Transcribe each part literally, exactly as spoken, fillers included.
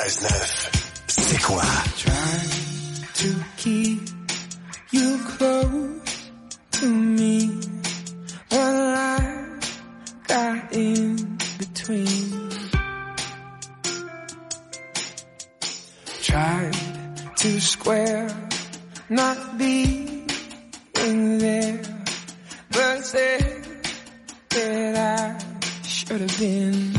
quatre-vingt-seize neuf. C'est quoi? Trying to keep you close to me, well I got in between. Tried to square, not being there, but said that I should have been.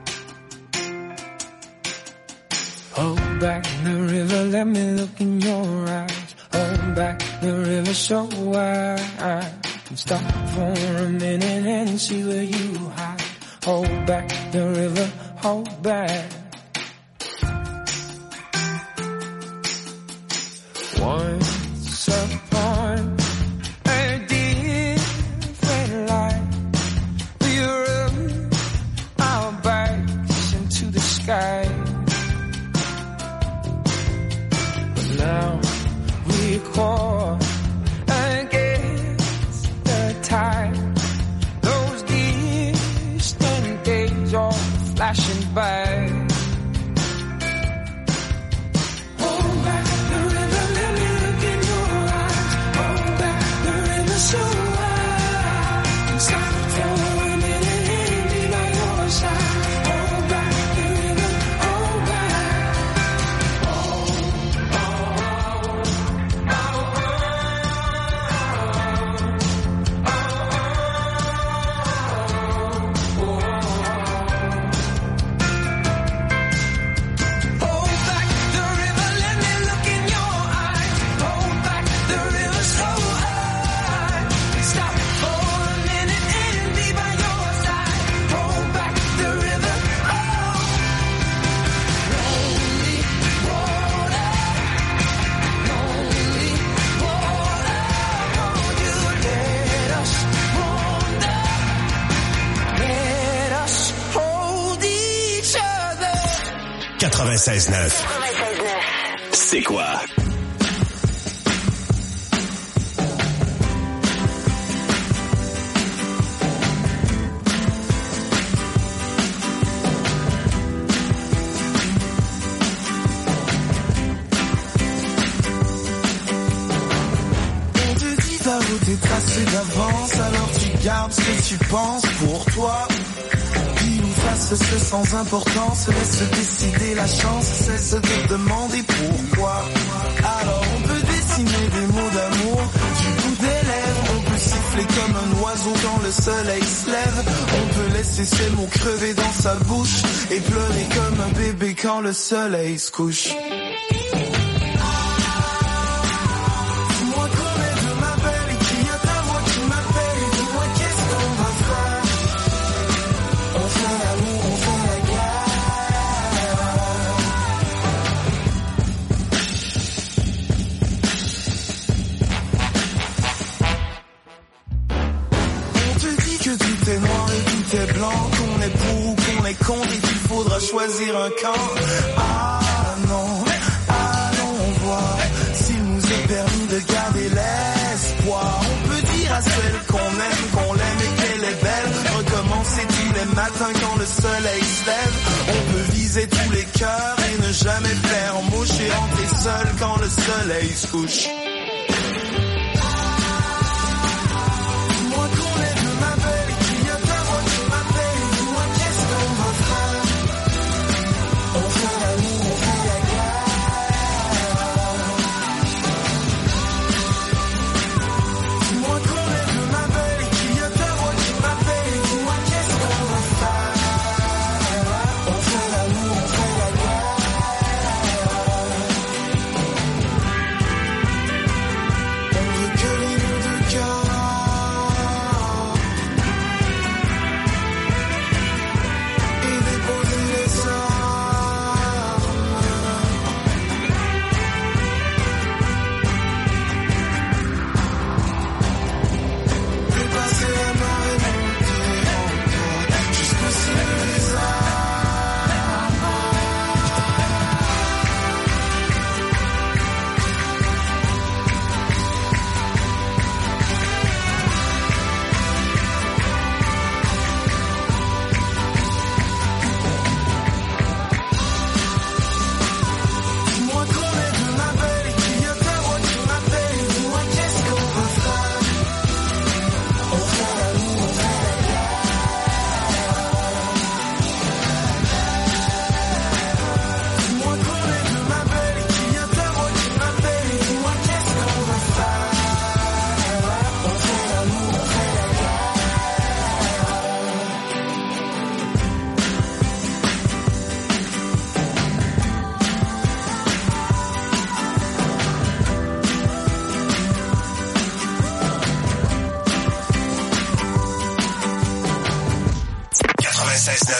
Hold back the river, let me look in your eyes. Hold back the river so I can stop for a minute and see where you hide. Hold back the river, hold back. Once upon a different life, we rubbed our backs into the sky. But now we caught against the tide. Those distant days are flashing by. So I can stop for a minute and be by your side. Hold back the river, hold back. Oh, oh, oh, oh, oh, oh, oh. Hold back the river, let me look in your eyes. Hold back the river so high. Stop for a minute and be by your side. Hold back the river, oh. Lonely water, lonely water. Won't you let us wander? Let us hold each other. quatre-vingt-seize neuf. C'est quoi? T'es tracé d'avance, alors tu gardes ce que tu penses pour toi. Pile ou face, ce sans importance, laisse décider la chance, cesse de demander pourquoi. Alors on peut dessiner des mots d'amour du bout des lèvres, on peut siffler comme un oiseau quand le soleil se lève, on peut laisser ces mots crever dans sa bouche et pleurer comme un bébé quand le soleil se couche. Tout est noir et tout est blanc, qu'on est pour ou qu'on est contre et qu'il faudra choisir un camp. Ah non, allons voir s'il nous est permis de garder l'espoir. On peut dire à celle qu'on aime, qu'on l'aime et qu'elle est belle, recommencer tous les matins quand le soleil se lève. On peut viser tous les cœurs et ne jamais faire mouche et entrer seul quand le soleil se couche.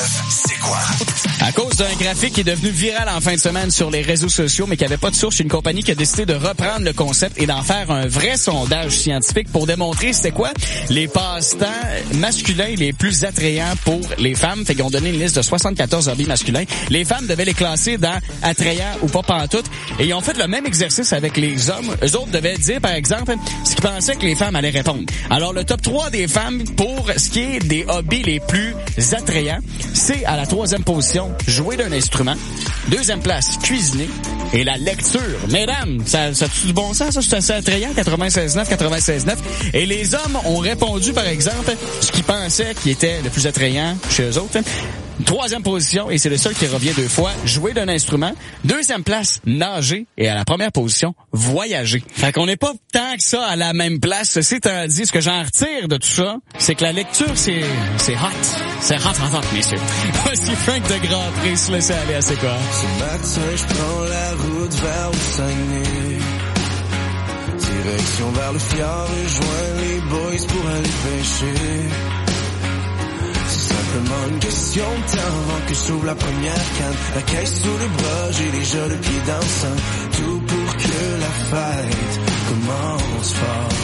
neuf, c'est quoi? À cause d'un graphique qui est devenu viral en fin de semaine sur les réseaux sociaux, mais qui avait pas de source, une compagnie qui a décidé de reprendre le concept et d'en faire un vrai sondage scientifique pour démontrer c'était quoi les passe-temps masculins les plus attrayants pour les femmes. Fait qu'ils ont donné une liste de soixante-quatorze hobbies masculins. Les femmes devaient les classer dans attrayants ou pas pantoute. Et ils ont fait le même exercice avec les hommes. Eux autres devaient dire, par exemple, ce qu'ils pensaient que les femmes allaient répondre. Alors, le top trois des femmes pour ce qui est des hobbies les plus attrayants, c'est à la troisième position, jouer d'un instrument. Deuxième place, cuisiner. Et la lecture. Mesdames, ça, ça a-tu du bon sens, ça? C'est assez attrayant, quatre-vingt-seize neuf, quatre-vingt-seize neuf. Et les hommes ont répondu, par exemple, ce qu'ils pensaient qui était le plus attrayant chez eux autres. Troisième position, et c'est le seul qui revient deux fois, jouer d'un instrument. Deuxième place, nager. Et à la première position, voyager. Fait qu'on n'est pas tant que ça à la même place. Ceci étant dit, ce que j'en retire de tout ça, c'est que la lecture, c'est c'est hot. C'est hot, hot, hot, messieurs. Voici Frank de Grand Prix, se laisser aller à c'est quoi? Ce matin, je prends la route vers le Saguenay. Direction vers le fjord, rejoins les boys pour aller pêcher. Simplement une question de temps avant que s'ouvre la première canne. La caisse sous le bras, j'ai déjà le pied dans le sang. Tout pour que la fête commence fort.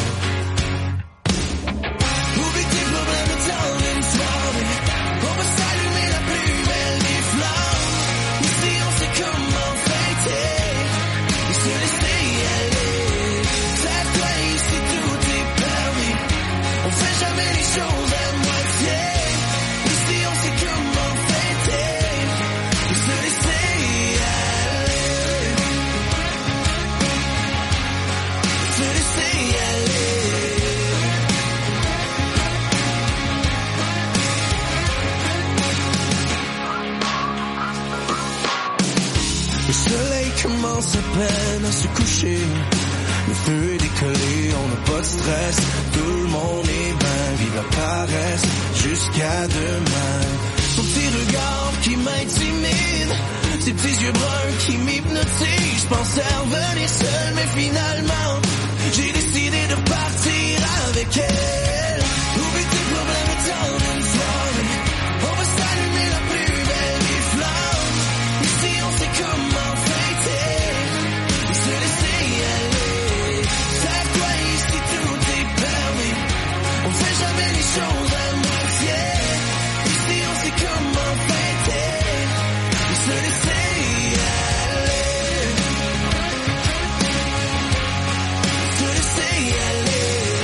Oublie tes problèmes de temps d'une soirée. On va s'allumer la plus belle des flammes. Ici on sait comment fêter et se laisser aller. Lève-toi ici, tout est permis. On fait jamais les choses à moitié. Le soleil commence à peine à se coucher. Le feu est décollé, on n'a pas de stress. Tout le monde est bien, vive la paresse. Jusqu'à demain. Son petit regard qui m'intimide, ses petits yeux bruns qui m'hypnotisent. Je pensais revenir seul, mais finalement j'ai décidé de partir avec elle. Oublie tes problèmes dans une soirée. On va s'allumer la plus belle des flammes. Ici on sait comment fêter et se laisser aller. Lève-toi ici, tout est permis. On fait jamais les choses à moitié. Ici on sait comment fêter et se laisser aller. Se laisser aller.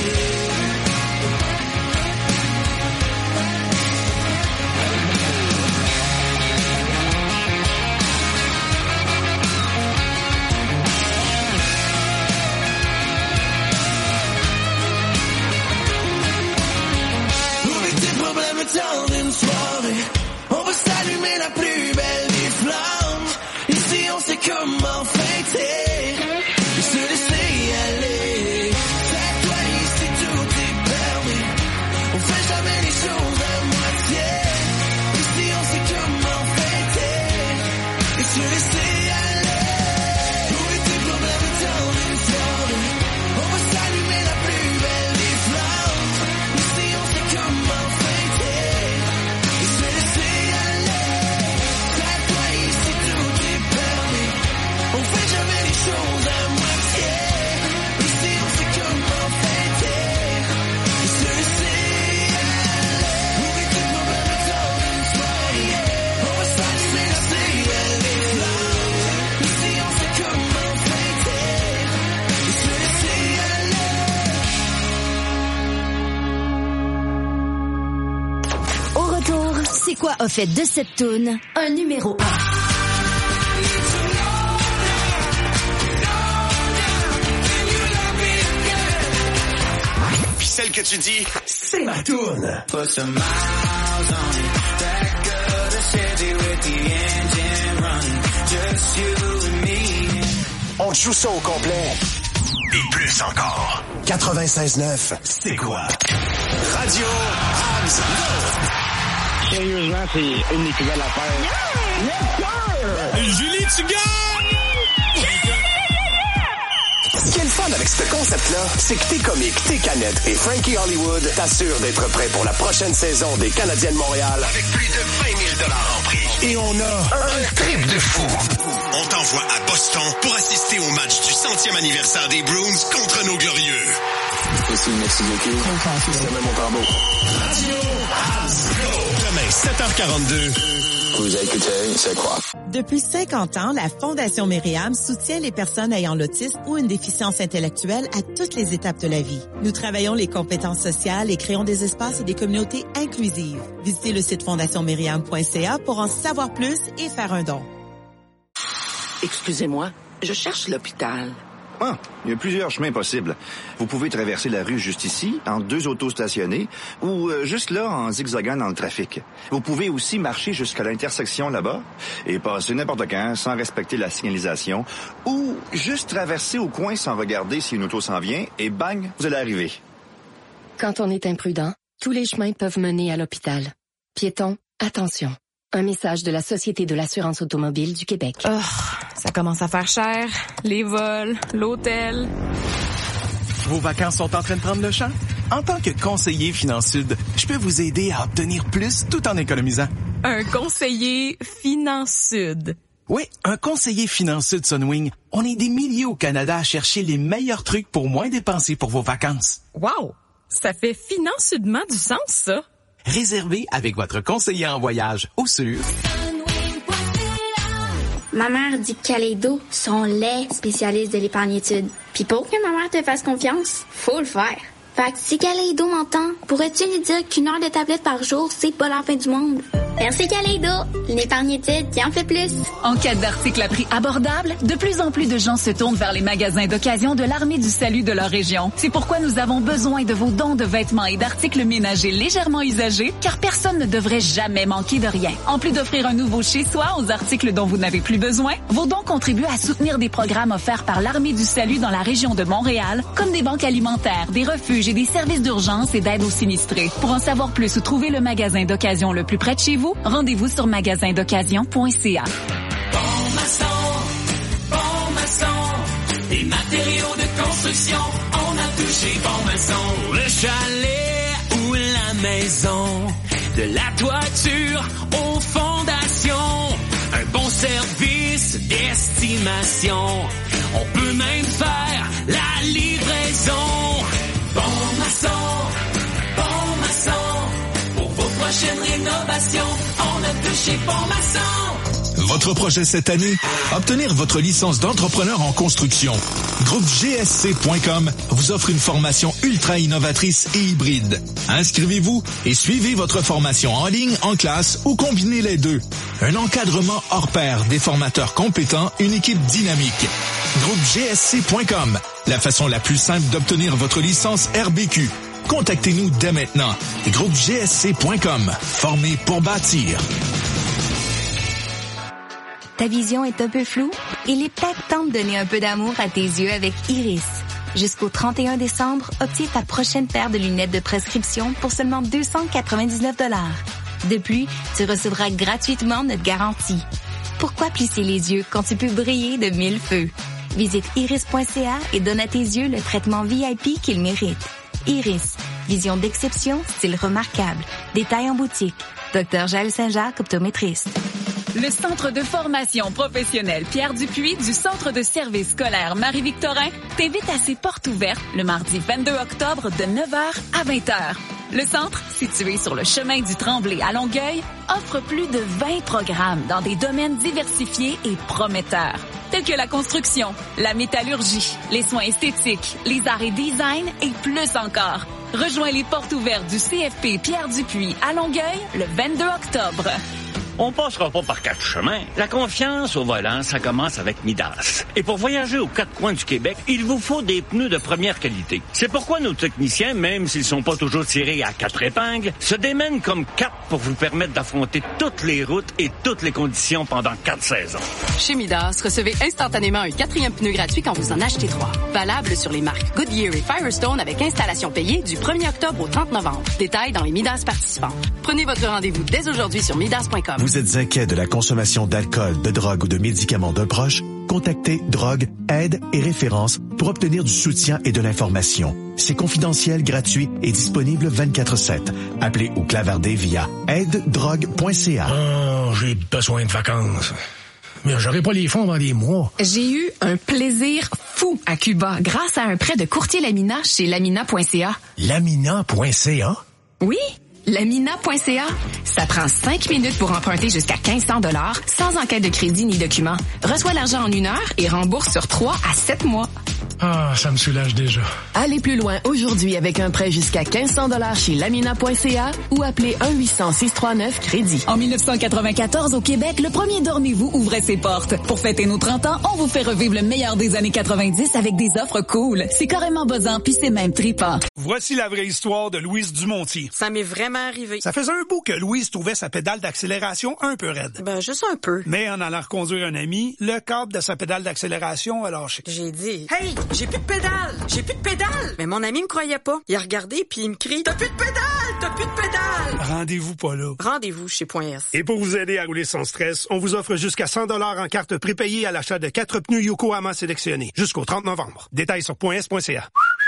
Temps d'une soirée, on va s'allumer la plus belle des flammes. Ici on sait comment fêter et se laisser aller. Lève-toi ici, tout est permis. On fait jamais les choses à moitié. Ici on sait comment fêter et se laisser aller. Oublie tes problèmes dans une soirée. On va s'allumer la plus belle des flammes. Ici on sait comment fêter. On fait jamais les choses à moitié. Ici on sait comment fêter et se laisser aller. Oublie tes problèmes dans une soirée. On va s'allumer la ciel des flammes. Ici on sait comment fêter et se laisser aller. Au retour, c'est quoi a fait de cette toune un numéro un? Celle que tu dis, c'est ma toune. Put some miles on it. That good a Chevy with the engine running. Just you and me. On te joue ça au complet. Et plus encore. quatre-vingt-seize neuf, c'est quoi? Radio Hobbs. Sérieusement, c'est une des plus belles affaires. Yeah! Julie, tu gagnes! Ce qui est le fun fun avec ce concept-là, c'est que tes comiques, tes canettes et Frankie Hollywood t'assurent d'être prêt pour la prochaine saison des Canadiens de Montréal avec plus de vingt mille dollars en prix. Et on a un trip de fou. On t'envoie à Boston pour assister au match du centième anniversaire des Bruins contre nos glorieux. Ici, merci beaucoup. C'est même mon tambour. Radio Go. Demain, sept heures quarante-deux. Vous écoutez, c'est quoi? Depuis cinquante ans, la Fondation Myriam soutient les personnes ayant l'autisme ou une déficience intellectuelle à toutes les étapes de la vie. Nous travaillons les compétences sociales et créons des espaces et des communautés inclusives. Visitez le site fondation myriam point c a pour en savoir plus et faire un don. Excusez-moi, je cherche l'hôpital. Ah, il y a plusieurs chemins possibles. Vous pouvez traverser la rue juste ici, en deux autos stationnées, ou euh, juste là, en zigzagant dans le trafic. Vous pouvez aussi marcher jusqu'à l'intersection là-bas et passer n'importe quand sans respecter la signalisation, ou juste traverser au coin sans regarder si une auto s'en vient, et bang, vous allez arriver. Quand on est imprudent, tous les chemins peuvent mener à l'hôpital. Piétons, attention. Un message de la Société de l'assurance automobile du Québec. Oh, ça commence à faire cher. Les vols, l'hôtel. Vos vacances sont en train de prendre le champ? En tant que conseiller FinanceSud, je peux vous aider à obtenir plus tout en économisant. Un conseiller FinanceSud. Oui, un conseiller FinanceSud Sunwing. On est des milliers au Canada à chercher les meilleurs trucs pour moins dépenser pour vos vacances. Wow! Ça fait financement du sens, ça. Réservé avec votre conseiller en voyage au sur. Ma mère dit que Kaleido sont les spécialistes de l'épargne-études. Puis pour que ma mère te fasse confiance, faut le faire. Fait que si Kaleido m'entend, pourrais-tu lui dire qu'une heure de tablette par jour, c'est pas la fin du monde? Merci Kaleido, l'épargne-études qui en fait plus. En quête d'articles à prix abordables, de plus en plus de gens se tournent vers les magasins d'occasion de l'Armée du Salut de leur région. C'est pourquoi nous avons besoin de vos dons de vêtements et d'articles ménagers légèrement usagés, car personne ne devrait jamais manquer de rien. En plus d'offrir un nouveau chez-soi aux articles dont vous n'avez plus besoin, vos dons contribuent à soutenir des programmes offerts par l'Armée du Salut dans la région de Montréal, comme des banques alimentaires, des refuges et des services d'urgence et d'aide aux sinistrés. Pour en savoir plus ou trouver le magasin d'occasion le plus près de chez vous, rendez-vous sur magasin d'occasion point c a. Bon maçon, bon maçon, des matériaux de construction, on a touché bon maçon. Le chalet ou la maison, de la toiture aux fondations, un bon service d'estimation, on peut même faire la livraison. Bon maçon, bon maçon, pour vos prochaines rénovations, on a touché bon maçon. Votre projet cette année? Obtenir votre licence d'entrepreneur en construction. Groupe G S C point com vous offre une formation ultra innovatrice et hybride. Inscrivez-vous et suivez votre formation en ligne, en classe ou combinez les deux. Un encadrement hors pair, des formateurs compétents, une équipe dynamique. Groupe G S C point com, la façon la plus simple d'obtenir votre licence R B Q. Contactez-nous dès maintenant. Groupe G S C point com, formé pour bâtir. Ta vision est un peu floue? Il est peut-être temps de donner un peu d'amour à tes yeux avec Iris. Jusqu'au trente et un décembre, obtiens ta prochaine paire de lunettes de prescription pour seulement deux cent quatre-vingt-dix-neuf dollars. De plus, tu recevras gratuitement notre garantie. Pourquoi plisser les yeux quand tu peux briller de mille feux? Visite iris point c a et donne à tes yeux le traitement V I P qu'ils méritent. Iris, vision d'exception, style remarquable. Détails en boutique. Docteur Jaël Saint-Jacques, optométriste. Le Centre de formation professionnelle Pierre Dupuis du Centre de service scolaire Marie-Victorin t'invite à ses portes ouvertes le mardi vingt-deux octobre de neuf heures à vingt heures. Le centre, situé sur le chemin du Tremblay à Longueuil, offre plus de vingt programmes dans des domaines diversifiés et prometteurs, tels que la construction, la métallurgie, les soins esthétiques, les arts et design et plus encore. Rejoins les portes ouvertes du C F P Pierre Dupuis à Longueuil le vingt-deux octobre. On passera pas par quatre chemins. La confiance au volant, ça commence avec Midas. Et pour voyager aux quatre coins du Québec, il vous faut des pneus de première qualité. C'est pourquoi nos techniciens, même s'ils sont pas toujours tirés à quatre épingles, se démènent comme cap pour vous permettre d'affronter toutes les routes et toutes les conditions pendant quatre saisons. Chez Midas, recevez instantanément un quatrième pneu gratuit quand vous en achetez trois. Valable sur les marques Goodyear et Firestone avec installation payée du premier octobre au trente novembre. Détails dans les Midas participants. Prenez votre rendez-vous dès aujourd'hui sur midas point com. Vous êtes inquiet de la consommation d'alcool, de drogue ou de médicaments d'un proche? contactez Drogue, Aide et Référence pour obtenir du soutien et de l'information. C'est confidentiel, gratuit et disponible vingt-quatre sept. Appelez ou clavardez via aide drogue point c a. Oh, j'ai besoin de vacances. Mais j'aurai pas les fonds dans des mois. J'ai eu un plaisir fou à Cuba grâce à un prêt de courtier Lamina chez lamina point c a. lamina point c a? Oui, lamina point c a. Ça prend cinq minutes pour emprunter jusqu'à quinze cents dollars sans enquête de crédit ni document. Reçois l'argent en une heure et rembourse sur trois à sept mois. Ah, ça me soulage déjà. Allez plus loin aujourd'hui avec un prêt jusqu'à quinze cents dollars chez lamina point c a ou appelez un huit cents six cent trente-neuf crédit. En dix-neuf cent quatre-vingt-quatorze, au Québec, le premier Dormez-vous ouvrait ses portes. Pour fêter nos trente ans, on vous fait revivre le meilleur des années quatre-vingt-dix avec des offres cool. C'est carrément buzzant, puis c'est même trippant. Voici la vraie histoire de Louise Dumontier. Ça m'est vraiment arrivé. Ça faisait un bout que Louise trouvait sa pédale d'accélération un peu raide. Ben, juste un peu. Mais en allant reconduire un ami, le câble de sa pédale d'accélération a lâché. J'ai dit, « Hey, j'ai plus de pédale! J'ai plus de pédale! » Mais mon ami me croyait pas. Il a regardé puis il me crie, « T'as plus de pédale! T'as plus de pédale! » Rendez-vous pas là. Rendez-vous chez Point S. Et pour vous aider à rouler sans stress, on vous offre jusqu'à cent dollars en carte prépayée à l'achat de quatre pneus Yokohama sélectionnés jusqu'au trente novembre. Détails sur point s point c a.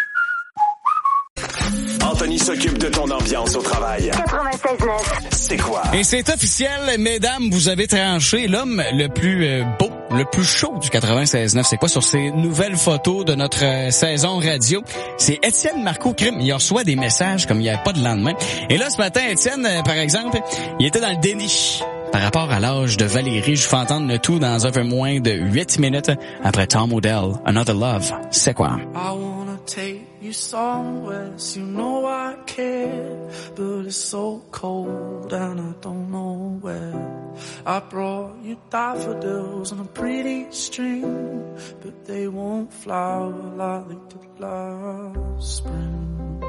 Anthony s'occupe de ton ambiance au travail. quatre-vingt-seize neuf. C'est quoi? Et c'est officiel, mesdames, vous avez tranché l'homme le plus euh, beau, le plus chaud du quatre-vingt-seize neuf. C'est quoi sur ces nouvelles photos de notre euh, saison radio? C'est Étienne Marcoux Crime. Il reçoit des messages comme il n'y avait pas de lendemain. Et là, ce matin, Étienne, euh, par exemple, il était dans le déni par rapport à l'âge de Valérie. Je vous fais entendre le tout dans un peu moins de huit minutes après Tom Odell, Another Love. C'est quoi? I wanna take you somewhere, you know I care, but it's so cold and I don't know where. I brought you daffodils on a pretty string, but they won't flower like they did last spring.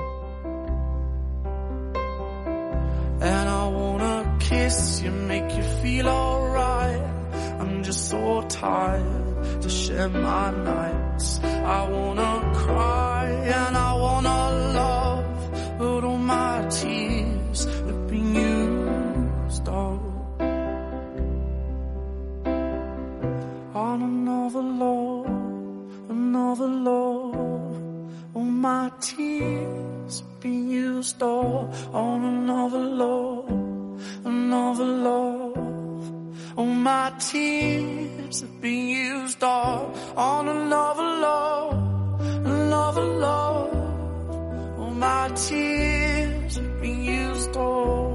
And I wanna kiss you, make you feel alright. I'm just so tired to share my nights. I wanna cry and I wanna love, but all my tears have been used up on another love, another love. All my tears have been used up on another love, another love. All my tears have been used up on another love, another love. All my tears have been used up.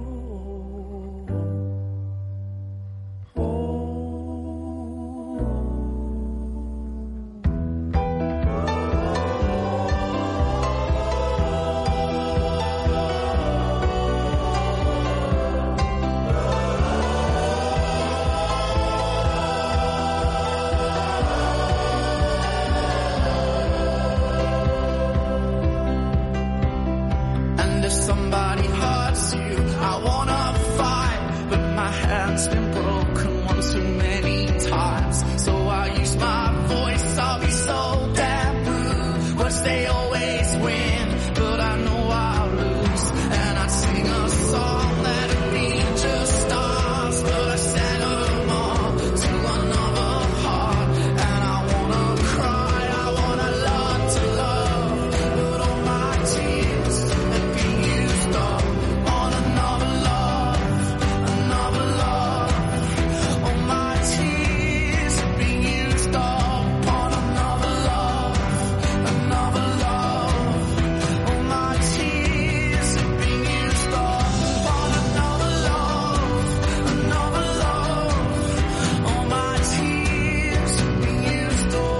Somebody hurts you, I wanna fight, but my hand's been broken one too many times. So I use my voice, I'll be so damn rude. Words they always win, but I know I'll lose. And I'd sing a song that'd be just stars, but I sang them all to another heart. And I wanna cry, I wanna learn to love, but all my tears have been used up on another love, another love. All my tears have been used up on another love, another love. All my tears have been used up on another love, another love. All my tears have been used up.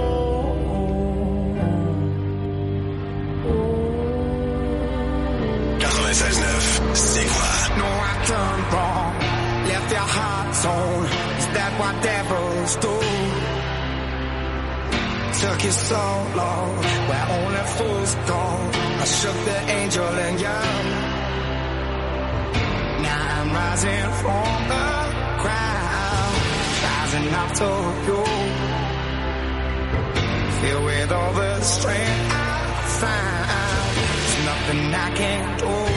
quatre-vingt-seize neuf, c'est quoi? No, I turned wrong, left your heart torn. Is that what devils do? Took you so long, where only fools go. I shook the angel and young. Now I'm rising from the ground, rising up to you. Filled with all the strength I found, there's nothing I can't do.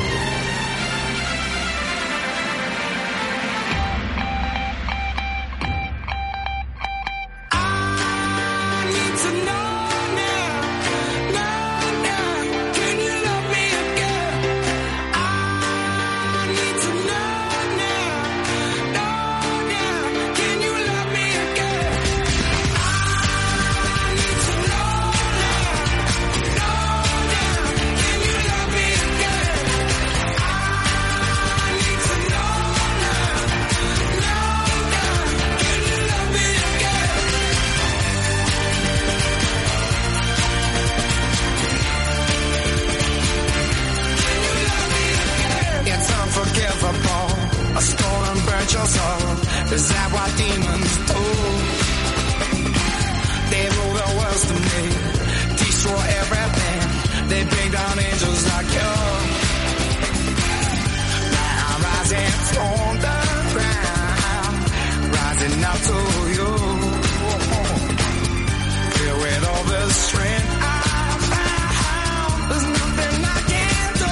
I demons. Oh, they rule the world to me, destroy everything. They bring down angels like you. Now I'm rising from the ground, rising up to you. Filled with all the strength I found, there's nothing I can't do.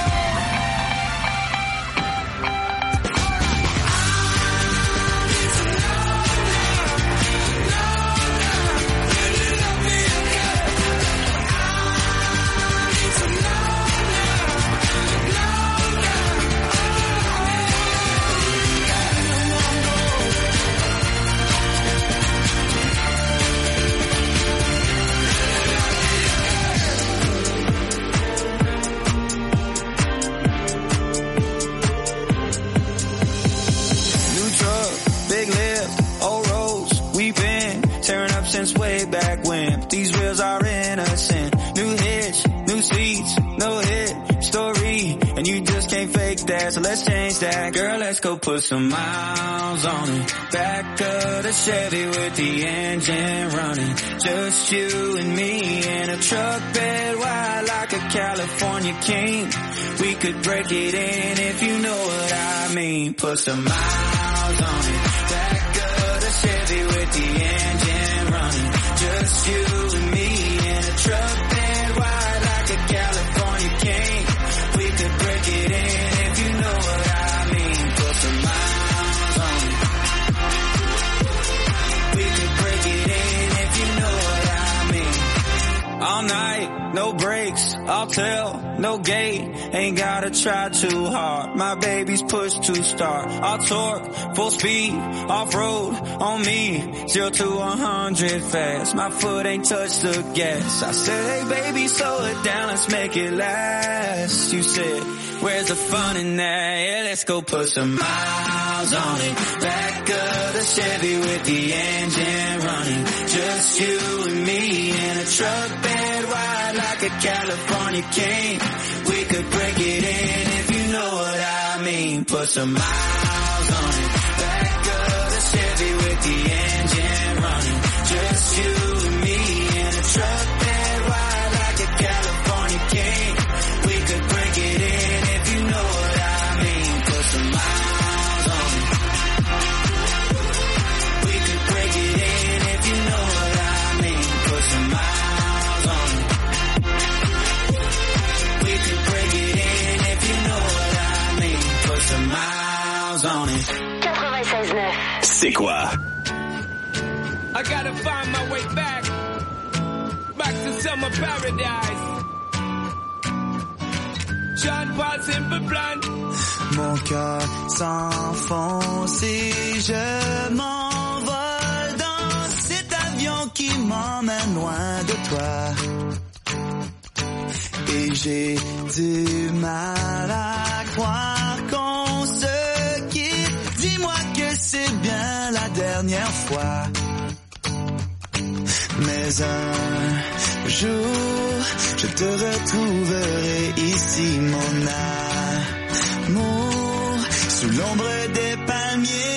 Since way back when, these reels are innocent. New hits, new seats, no hit story, and you just can't fake that. So let's change that, girl. Let's go put some miles on it. Back of the Chevy with the engine running. Just you and me in a truck bed wide like a California king. We could break it in if you know what I mean. Put some miles on it. Back of the Chevy with the engine running. Just you and me in a truck bed wide like a California king. We could break it in if you know what I mean. Put some miles on it. We could break it in if you know what I mean. All night, no brakes, I'll tell, no gate. Ain't gotta try too hard. My baby's push to start. I'll torque, full speed, off-road on me. Zero to a hundred fast. My foot ain't touched the gas. I said, hey baby, slow it down, let's make it last. You said, where's the fun in that? Yeah, let's go put some miles on it. Back of the Chevy with the engine running. Just you and me in a truck bed wide like a California king. We could break it in if you know what I mean. Put some miles on it. Back of the Chevy with the engine running. Just you and me in a truck bed wide like a California king. We could break it in if you know what I mean. Put some miles on it. We could break it in if you know what I mean. Put some miles on it. We could break it in if you know what I mean. Put some miles on it. quatre-vingt-seize neuf. C'est quoi? I gotta find my way back, back to summer paradise. John Paul Simple Plan. Mon cœur s'enfonce et je m'envole dans cet avion qui m'emmène loin de toi. Et j'ai du mal à croire qu'on se quitte. Dis-moi que c'est bien la dernière fois. Mais un jour, je te retrouverai ici, mon amour, sous l'ombre des palmiers.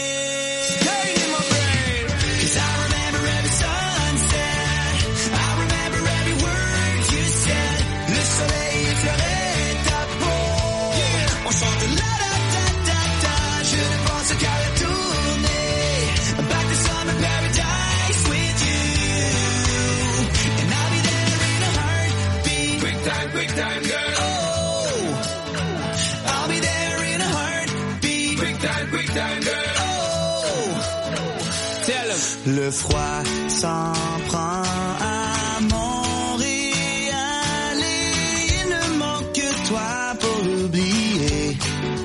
Le froid s'en prend à Montréal et il ne manque que toi pour l'oublier.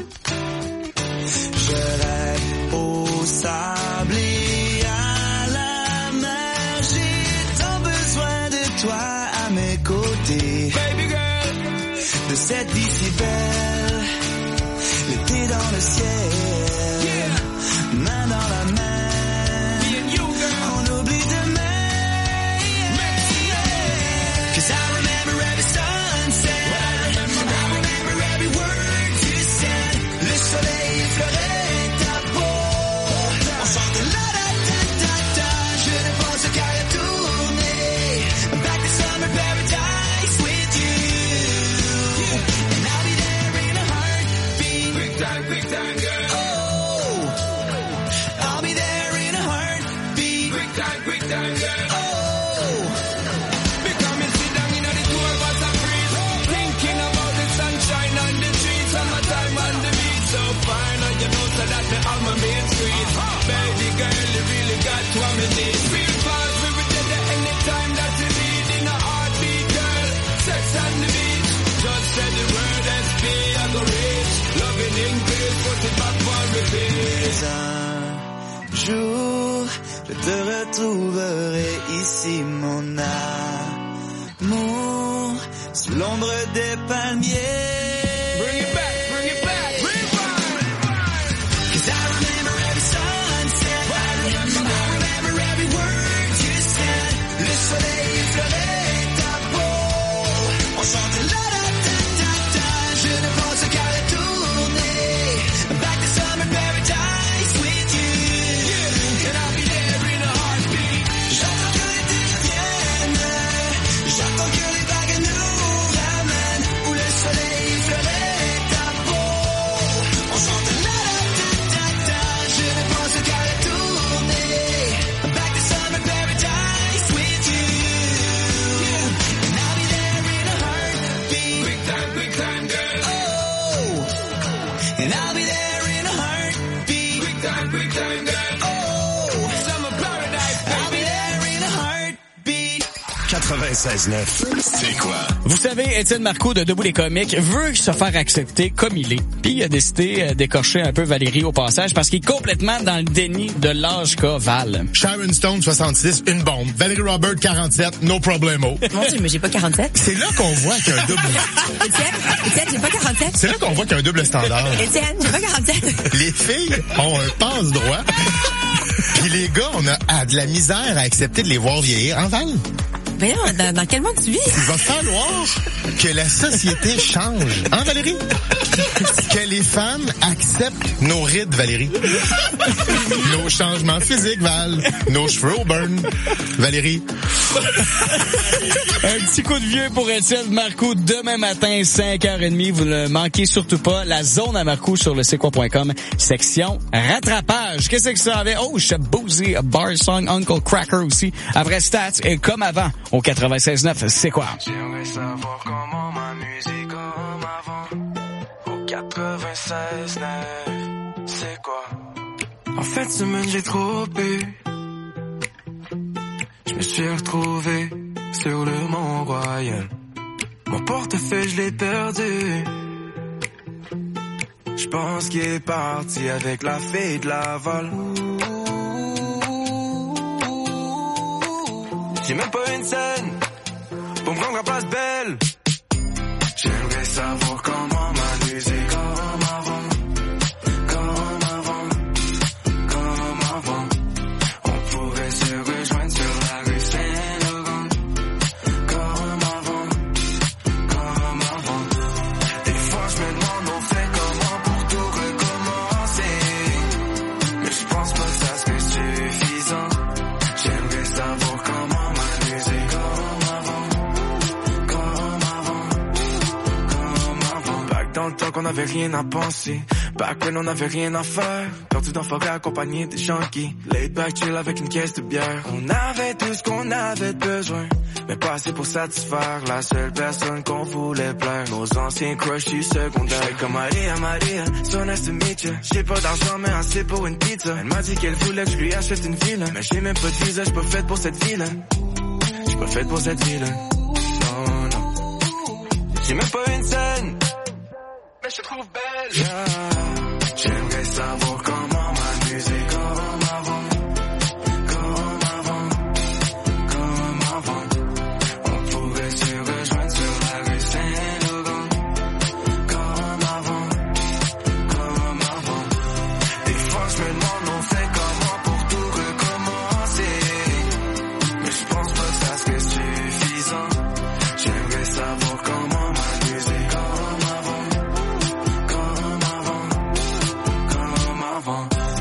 Je rêve au sable et à la mer, j'ai tant besoin de toi à mes côtés. Baby girl, de cette vie si belle, l'été dans le ciel, yeah. Main dans la main. fine, and you know so that me on my main street. Baby girl, you really got what me need. Feel fast, we will get there anytime that you need. In a heartbeat, girl, sex on the beach. Just say the word S P, I go reach. Loving in peace, put it back for repeat. Un jour, je te retrouverai ici, mon amour, sous l'ombre des palmiers. Bring it back, bring it back, rewind. 'Cause I remember every sunset, I remember, I remember every word you said. Le soleil effleurait ta peau, on chantait la da da da da. Je ne pense qu'à retourner back to summer paradise with you. Yeah, and I'll be there in a heartbeat. J'attends que l'été vienne, j'attends que les vagues nous ramènent, où le soleil effleurait ta peau. On chante la da da da da. Je ne pense qu'à retourner back to summer paradise with you. And I'll be there in a heartbeat. Quick time, quick time, girl. Oh, and I'll be there in a heartbeat. Quick time, quick time, girl. Oh, Summer paradise, I'll be baby. there in a heartbeat. quatre-vingt-seize neuf. C'est quoi? Vous savez, Étienne Marcoux de Debout les comiques veut se faire accepter comme il est. Puis il a décidé d'écorcher un peu Valérie au passage parce qu'il est complètement dans le déni de l'âge qu'a Val. Sharon Stone, soixante-six, une bombe. Valérie Robert, quarante-sept, no problemo. Mon Dieu, mais j'ai pas quarante-sept. C'est là qu'on voit qu'il y a un double... Étienne, Étienne, j'ai pas quarante-sept. C'est là qu'on voit qu'il y a un double standard. Étienne, j'ai pas quarante-sept. Les filles ont un passe-droit. Puis les gars, on a ah, de la misère à accepter de les voir vieillir en Val. Ben non, dans, dans quel monde tu vis? Il va falloir que la société change. Hein, Valérie? Que les femmes acceptent nos rides, Valérie. Nos changements physiques, Val. Nos cheveux au burn, Valérie. Un petit coup de vieux pour Étienne Marcoux demain matin, cinq heures trente. Vous ne manquez surtout pas la zone à Marcoux sur le c'est quoi point com, section rattrapage. Qu'est-ce que ça avait? Oh, Shaboozey, Bar Song, Uncle Cracker aussi. Après Stats, et comme avant, au quatre-vingt-seize neuf, c'est quoi? J'aimerais savoir comment ma musique comme avant. Au quatre-vingt-seize neuf, c'est quoi? En fin de semaine, j'ai trop bu. Je me suis retrouvé sur le Mont Royal. Mon portefeuille, je l'ai perdu. Je pense qu'il est parti avec la fille de Laval. J'ai même pas une scène pour me rendre à Place Belle. J'aimerais savoir comment ma musique comme avant, comme avant, comme avant. On pourrait se rejoindre sur la rue Saint-Laurent, comme avant, comme avant. Des fois je me demande on fait comment pour tout recommencer, mais je pense pas que ça serait suffisant. J'aimerais savoir comment dans le temps qu'on avait rien à penser, back when on avait rien à faire, perdu dans forêt accompagné des junkies, laid back chill avec une caisse de bière. On avait tout ce qu'on avait besoin, mais pas assez pour satisfaire la seule personne qu'on voulait plaire. Nos anciens crushs du secondaire. J'étais comme Maria, Maria, so nice to meet ya. J'ai pas d'argent mais assez pour une pizza. Elle m'a dit qu'elle voulait que je lui achète une ville, mais j'ai même pas de visa, j'suis pas faite pour cette ville. J'suis pas faite pour cette ville. Non, non. J'ai même pas une scène, mais je te trouve belle. Yeah. J'aimerais savoir comment ma musique comme avant, comme avant, comme avant. On pourrait se rejoindre sur la rue Saint-Laurent, comme avant, comme avant. Des fois je me demande on fait comment pour tout recommencer, mais je pense pas que ça serait suffisant. J'aimerais savoir comment ma musique comme avant, comme avant, comme avant.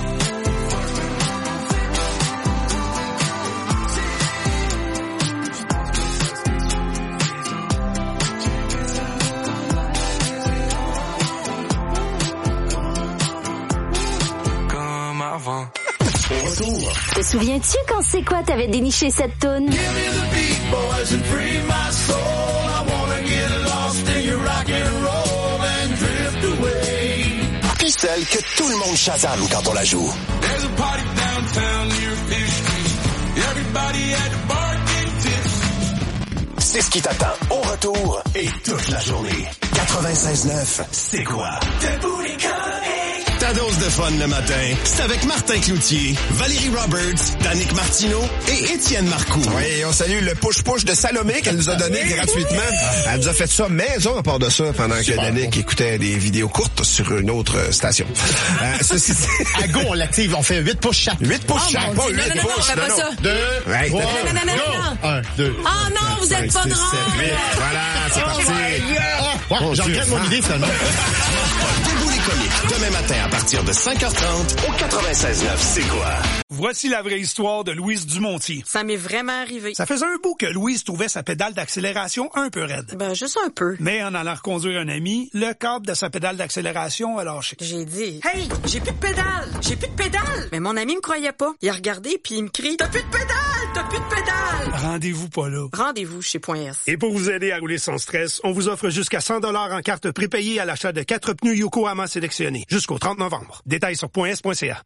Comme avant. Au retour, Te souviens-tu quand c'est quoi t'avais déniché cette toune? Boys and free my soul. I wanna get lost in your rock and roll and drift away. celle que tout le monde chasame quand on la joue. There's a party downtown near Fish Street. Everybody at the bar getting tips. C'est ce qui t'attend au retour et toute la journée. quatre-vingt-seize neuf, c'est quoi? Debout les comiques. Ta dose de fun le matin, c'est avec Martin Cloutier, Valérie Roberts, Danick Martineau et Étienne Marcoux. Oui, on salue le push-push de Salomé qu'elle nous a donné oui. gratuitement. Elle nous a fait ça maison à part de ça pendant que Danick écoutait des vidéos courtes sur une autre station. euh, ceci, à go, on l'active, on fait huit push chaque. huit push chaque, pas huit push. Non, non, non, on fait pas ça. deux, ouais, non, non, non, non, non. un, deux. Oh non, vous êtes pas drôle. Voilà, c'est oh parti. Oh, oh, j'en regrette mon idée, finalement. Debout les comiques, demain matin à partir de cinq heures trente au quatre-vingt-seize neuf, c'est quoi? Voici la vraie histoire de Louise Dumontier. Ça m'est vraiment arrivé. Ça faisait un bout que Louise trouvait sa pédale d'accélération un peu raide. Ben, juste un peu. Mais en allant reconduire un ami, le câble de sa pédale d'accélération a lâché. J'ai dit, hey, j'ai plus de pédale, j'ai plus de pédale. Mais mon ami me croyait pas. Il a regardé puis il me crie, t'as plus de pédale, t'as plus de pédale. Rendez-vous pas là. Rendez-vous chez Point S. Et pour vous aider à rouler sans stress, on vous offre jusqu'à cent dollars en carte prépayée à l'achat de quatre pneus Yokohama sélectionnés jusqu'au trente novembre. Détails sur point s point c a.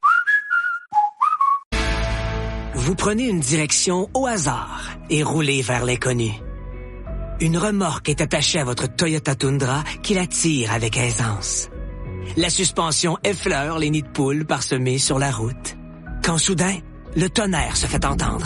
Vous prenez une direction au hasard et roulez vers l'inconnu. Une remorque est attachée à votre Toyota Tundra qui la tire avec aisance. La suspension effleure les nids de poules parsemés sur la route. Quand soudain, le tonnerre se fait entendre.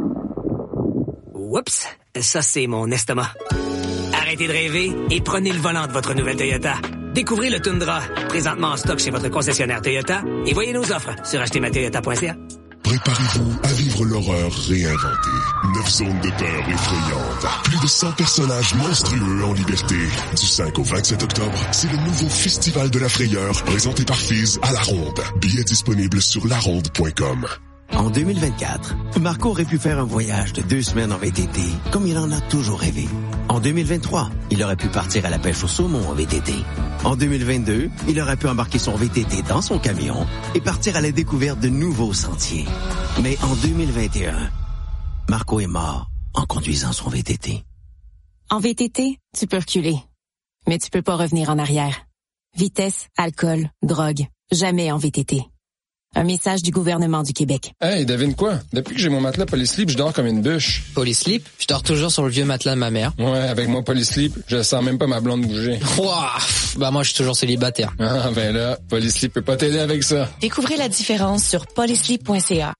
Oups, ça c'est mon estomac. Arrêtez de rêver et prenez le volant de votre nouvelle Toyota. Découvrez le Tundra, présentement en stock chez votre concessionnaire Toyota, et voyez nos offres sur acheter ma toyota point c a. Préparez-vous à vivre l'horreur réinventée. Neuf zones de peur effrayantes. Plus de cent personnages monstrueux en liberté. Du cinq au vingt-sept octobre, c'est le nouveau Festival de la Frayeur, présenté par Fizz à La Ronde. Billets disponibles sur la ronde point com. En deux mille vingt-quatre, Marco aurait pu faire un voyage de deux semaines en V T T, comme il en a toujours rêvé. En deux mille vingt-trois, il aurait pu partir à la pêche au saumon en V T T. En deux mille vingt-deux, il aurait pu embarquer son V T T dans son camion et partir à la découverte de nouveaux sentiers. Mais en deux mille vingt et un, Marco est mort en conduisant son V T T. En V T T, tu peux reculer, mais tu peux pas revenir en arrière. Vitesse, alcool, drogue, jamais en V T T. Un message du gouvernement du Québec. Hey, devine quoi? Depuis que j'ai mon matelas Polysleep, je dors comme une bûche. Polysleep? Je dors toujours sur le vieux matelas de ma mère. Ouais, avec mon Polysleep, je sens même pas ma blonde bouger. Wouah! Bah moi, je suis toujours célibataire. Ah, ben là, Polysleep peut pas t'aider avec ça. Découvrez la différence sur polysleep point c a.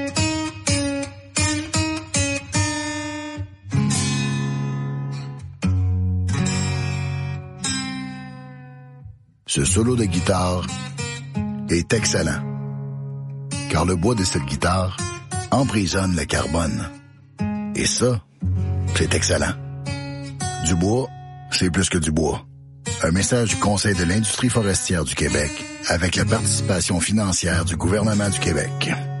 Ce solo de guitare est excellent, car le bois de cette guitare emprisonne le carbone. Et ça, c'est excellent. Du bois, c'est plus que du bois. Un message du Conseil de l'industrie forestière du Québec, avec la participation financière du gouvernement du Québec.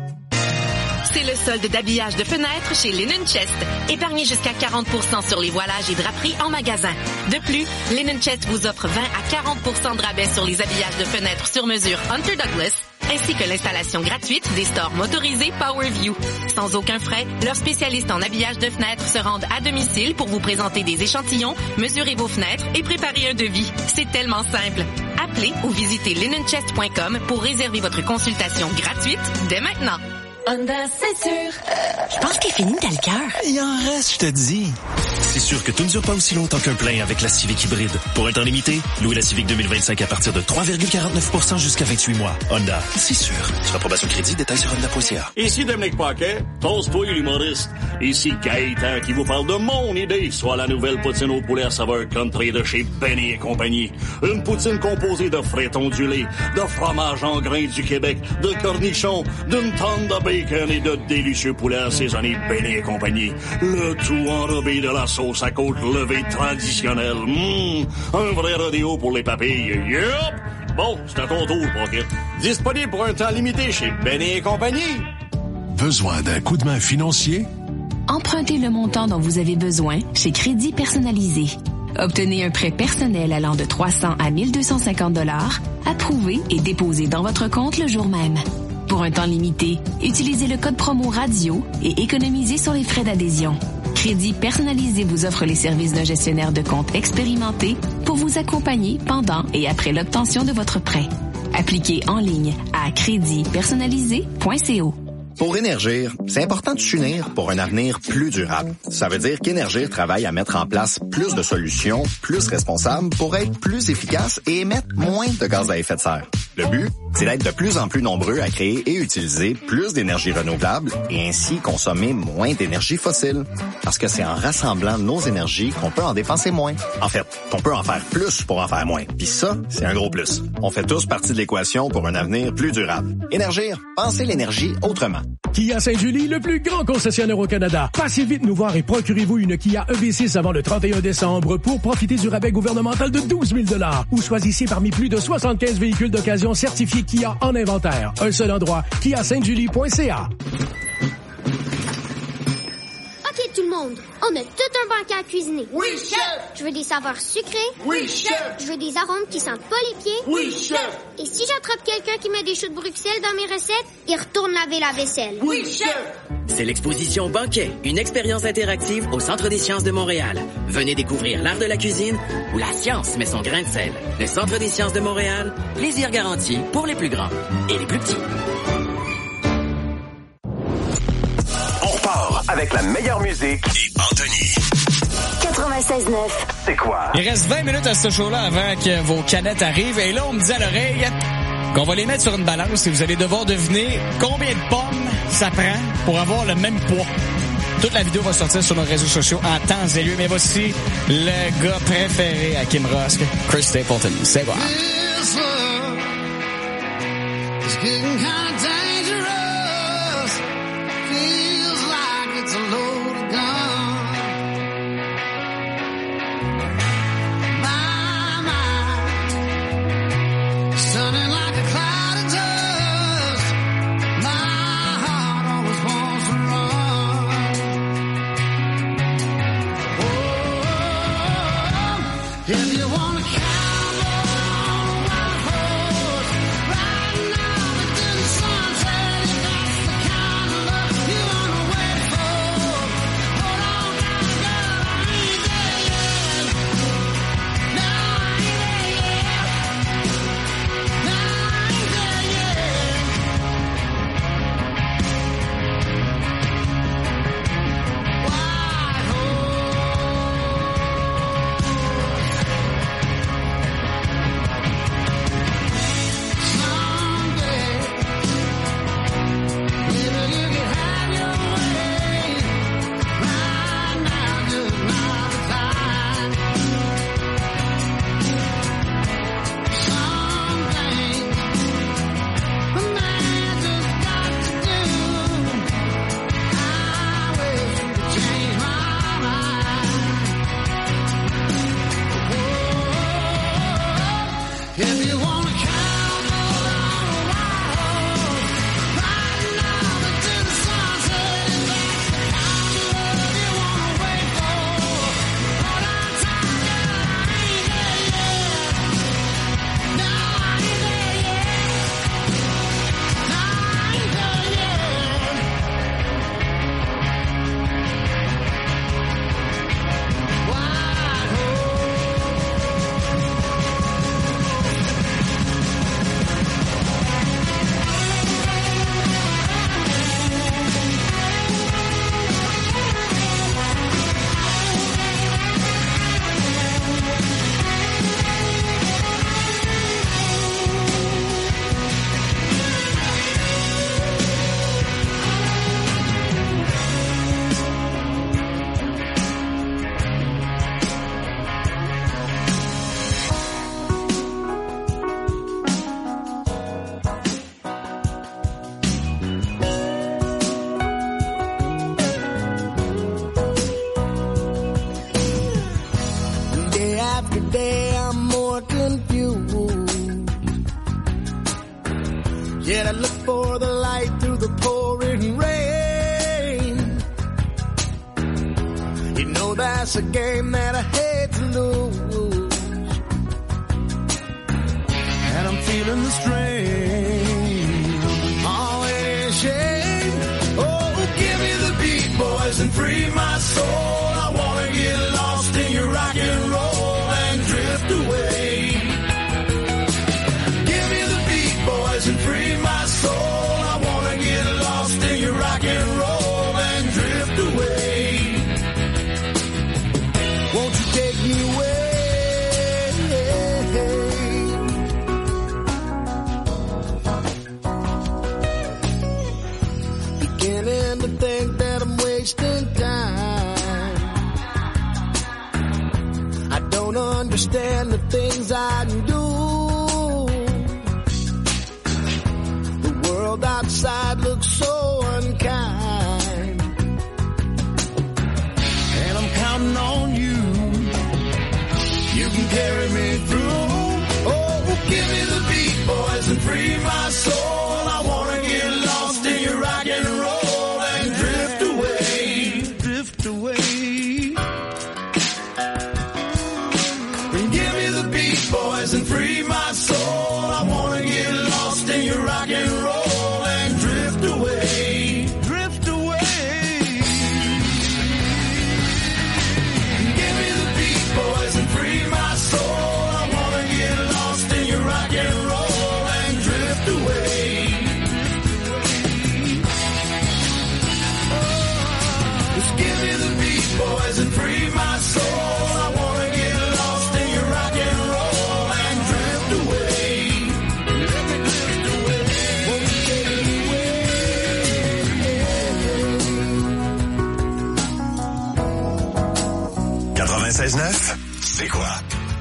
C'est le solde d'habillage de fenêtres chez Linen Chest. Épargnez jusqu'à quarante pour cent sur les voilages et draperies en magasin. De plus, Linen Chest vous offre vingt à quarante pour cent de rabais sur les habillages de fenêtres sur mesure Hunter Douglas, ainsi que l'installation gratuite des stores motorisés PowerView. Sans aucun frais, leurs spécialistes en habillage de fenêtres se rendent à domicile pour vous présenter des échantillons, mesurer vos fenêtres et préparer un devis. C'est tellement simple. Appelez ou visitez linen chest point com pour réserver votre consultation gratuite dès maintenant. Honda, c'est sûr. Je pense qu'il finit dans le cœur. Il en reste, je te dis. C'est sûr que tout ne dure pas aussi longtemps qu'un plein avec la Civic hybride. Pour un temps limité, louez la Civic deux mille vingt-cinq à partir de trois virgule quarante-neuf pour cent jusqu'à vingt-huit mois. Honda, c'est sûr. Sur approbation crédit, détails sur honda point c a. Ici Dominique Paquet, toast-toi l'humoriste. Ici Gaëtan qui vous parle de mon idée, soit la nouvelle poutine au poulet à saveur country de chez Benny et compagnie. Une poutine composée de frais ondulés, de fromage en grains du Québec, de cornichons, d'une tonne de bacon et de délicieux poulets assaisonnés Benny et compagnie. Le tout enrobé de la sauce à côte levée traditionnelle. Mmh, un vrai rodéo pour les papilles. Yup! Bon, c'est à ton tour, Pocket. Disponible pour un temps limité chez Benny et compagnie. Besoin d'un coup de main financier? Empruntez le montant dont vous avez besoin chez Crédit Personnalisé. Obtenez un prêt personnel allant de trois cents à mille deux cent cinquante dollars, approuvé et déposé dans votre compte le jour même. Pour un temps limité, utilisez le code promo radio et économisez sur les frais d'adhésion. Crédit Personnalisé vous offre les services d'un gestionnaire de compte expérimenté pour vous accompagner pendant et après l'obtention de votre prêt. Appliquez en ligne à crédit personnalisé point co. Pour Énergir, c'est important de s'unir pour un avenir plus durable. Ça veut dire qu'Énergir travaille à mettre en place plus de solutions, plus responsables pour être plus efficace et émettre moins de gaz à effet de serre. Le but, c'est d'être de plus en plus nombreux à créer et utiliser plus d'énergie renouvelable et ainsi consommer moins d'énergie fossile. Parce que c'est en rassemblant nos énergies qu'on peut en dépenser moins. En fait, qu'on peut en faire plus pour en faire moins. Puis ça, c'est un gros plus. On fait tous partie de l'équation pour un avenir plus durable. Énergir, pensez l'énergie autrement. Kia Saint-Julie, le plus grand concessionnaire au Canada. Passez vite nous voir et procurez-vous une Kia E V six avant le trente et un décembre pour profiter du rabais gouvernemental de douze mille dollars. Ou choisissez parmi plus de soixante-quinze véhicules d'occasion certifiés Kia en inventaire. Un seul endroit, kia saint julie point c a. OK, tout le monde, on a tout un banquet à cuisiner. Oui, chef! Je veux des saveurs sucrées. Oui, chef! Je veux des arômes qui sentent pas les pieds. Oui, chef! Et si j'attrape quelqu'un qui met des choux de Bruxelles dans mes recettes, il retourne laver la vaisselle. Oui, chef! C'est l'exposition Banquet, une expérience interactive au Centre des sciences de Montréal. Venez découvrir l'art de la cuisine où la science met son grain de sel. Le Centre des sciences de Montréal, plaisir garanti pour les plus grands et les plus petits. On repart avec la meilleure musique et Anthony. quatre-vingt-seize neuf. C'est quoi? Il reste vingt minutes à ce show-là avant que vos canettes arrivent. Et là, on me dit à l'oreille qu'on va les mettre sur une balance et vous allez devoir deviner combien de pommes ça prend pour avoir le même poids. Toute la vidéo va sortir sur nos réseaux sociaux en temps et lieu. Mais voici le gars préféré à Kim Rosk, Chris Stapleton. C'est quoi? Yet I look for the light through the pouring rain. You know that's a game that I hate to lose. And I'm feeling the strain. Always shame. Oh, give me the beat, boys, and free my soul. I wanna get lost in your rock and roll and drift away. Give me the beat, world outside looks so unkind. And I'm counting on you. You can carry me through. Oh, give me the beat, boys, and free my soul. I wanna get lost in your rock and roll and drift away, drift away. And give me the beat, boys, and free my soul. I wanna get lost in your rock and roll and drift away, drift away. Give me the beat, boys, and free my soul. I wanna get lost in your rock and roll and drift away. Just give me the beat, boys, and free my soul. I wanna get lost in your rock and roll and drift away. Let me drift away. Won't take me away. quatre-vingt-seize neuf, c'est quoi?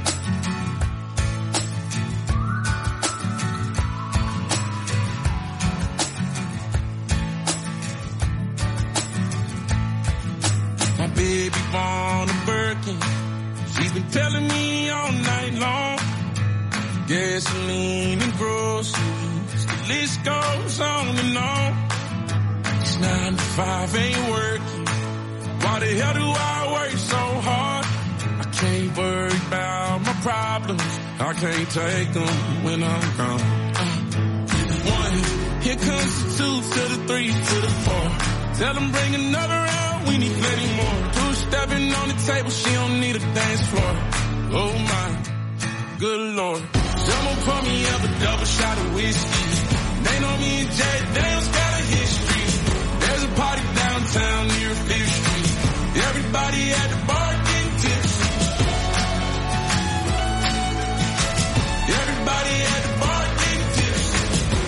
My baby born a Birkin. She's been telling me all night long. Gasoline and groceries. The list goes on and on. This nine to five ain't working. Why the hell do I work so hard? I can't worry about my problems. I can't take them when I'm gone. Uh, one, here comes the two to the three to the four. Tell them bring another round, we need plenty more. Two stepping on the table, she don't need a dance floor. Oh my, good lord. Someone pour me up a double shot of whiskey. They know me and Jay Daniels got a history. There's a party downtown near Fifth Street. Everybody at the bar getting tipsy. Everybody at the bar getting tipsy.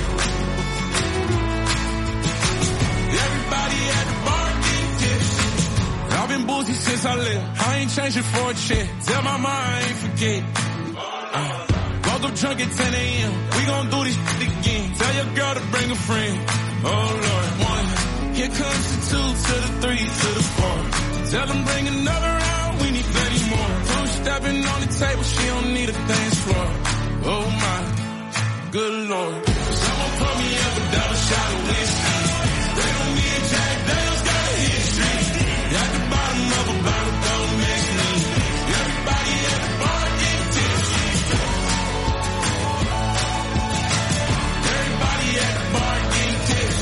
Everybody at the bar getting tipsy. I've been boozy since I left. I ain't changing for a check. Tell my mom I ain't forget. Uh, woke up drunk at ten a.m. We gon' do this shit again. Tell your girl to bring a friend. Oh Lord, one. Here comes the two to the three to the four. Tell them bring another round, we need plenty more. Two stepping on the table, she don't need a dance floor. Oh my, good lord. Someone pour me up a double shot of whiskey. They don't need Jack Daniels got a history. At the bottom of a bottle, don't mix me. Everybody at the bar getting tipsy. Everybody at the bar getting tipsy.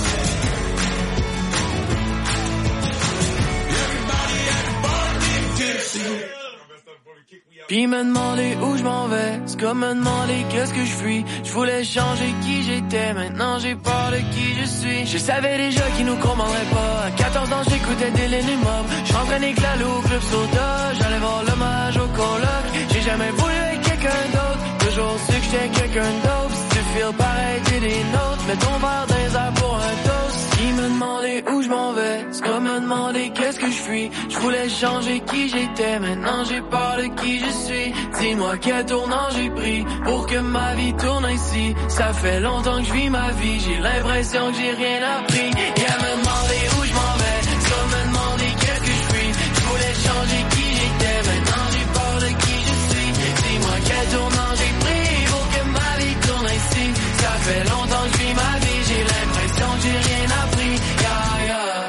Puis me demander où je m'en vais, c'est comme me demander qu'est-ce que je fuis. Je voulais changer qui j'étais, maintenant j'ai peur de qui je suis. Je savais déjà qu'ils nous comprendraient pas. À quatorze ans j'écoutais des lignes mobs. J'entraînais que la au club soda. J'allais voir l'hommage au coloc. J'ai jamais voulu être quelqu'un d'autre. Toujours su que j'étais quelqu'un d'autre. Si tu feels pareil t'es des nôtres. Mets ton verre dans les airs pour un toast. Ils me demandaient où je m'en vais, c'est comme me demander qu'est-ce que je fuis. Je voulais changer qui j'étais, maintenant j'ai peur de qui je suis. Dis-moi quel tournant j'ai pris pour que ma vie tourne ici. Ça fait longtemps que je vis ma vie, j'ai l'impression que j'ai rien appris. Et à me demander où je m'en vais, c'est comme me demander qu'est-ce que je fuis. Je voulais changer qui j'étais, maintenant j'ai peur de qui je suis. Dis-moi quel tournant j'ai pris pour que ma vie tourne ici. Ça fait longtemps que je vis ma vie, j'ai l'impression que j'ai rien appris. Yeah, yeah.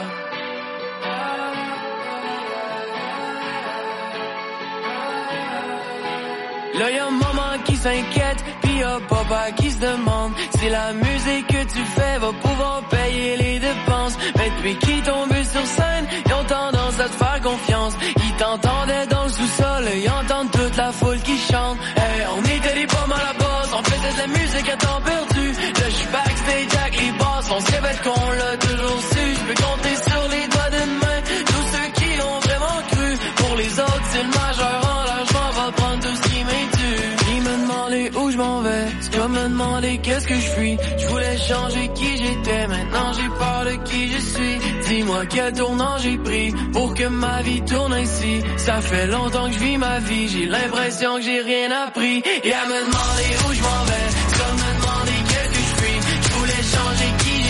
Là y'a maman qui s'inquiète, pis y'a papa qui se demande si la musique que tu fais va pouvoir payer les dépenses. Mais depuis qu'ils tombent sur scène, ils ont tendance à te faire confiance. Ils t'entendaient dans le sous-sol, ils entendent toute la foule qui chante. Hey, on était des pommes à la base, on faisait de la musique à temps perdu. Là j'suis backstage avec les basses, on se répète qu'on l'a toujours su. J'peux compter sur les doigts d'une main tous ceux qui ont vraiment cru. Pour les autres c'est le majeur en l'argent, va prendre tout ce qui m'est dû. Ils me demandaient où je m'en vais, c'est comme me demander qu'est-ce que je fuis. Je voulais changer qui j'étais, maintenant j'ai peur de qui je suis. Dis-moi quel tournant j'ai pris pour que ma vie tourne ici. Ça fait longtemps que je vis ma vie, j'ai l'impression que j'ai rien appris. Et à me demander où je m'en vais, c'est comme me demander qu'est-ce que je fuis. Je voulais changer qui j'étais.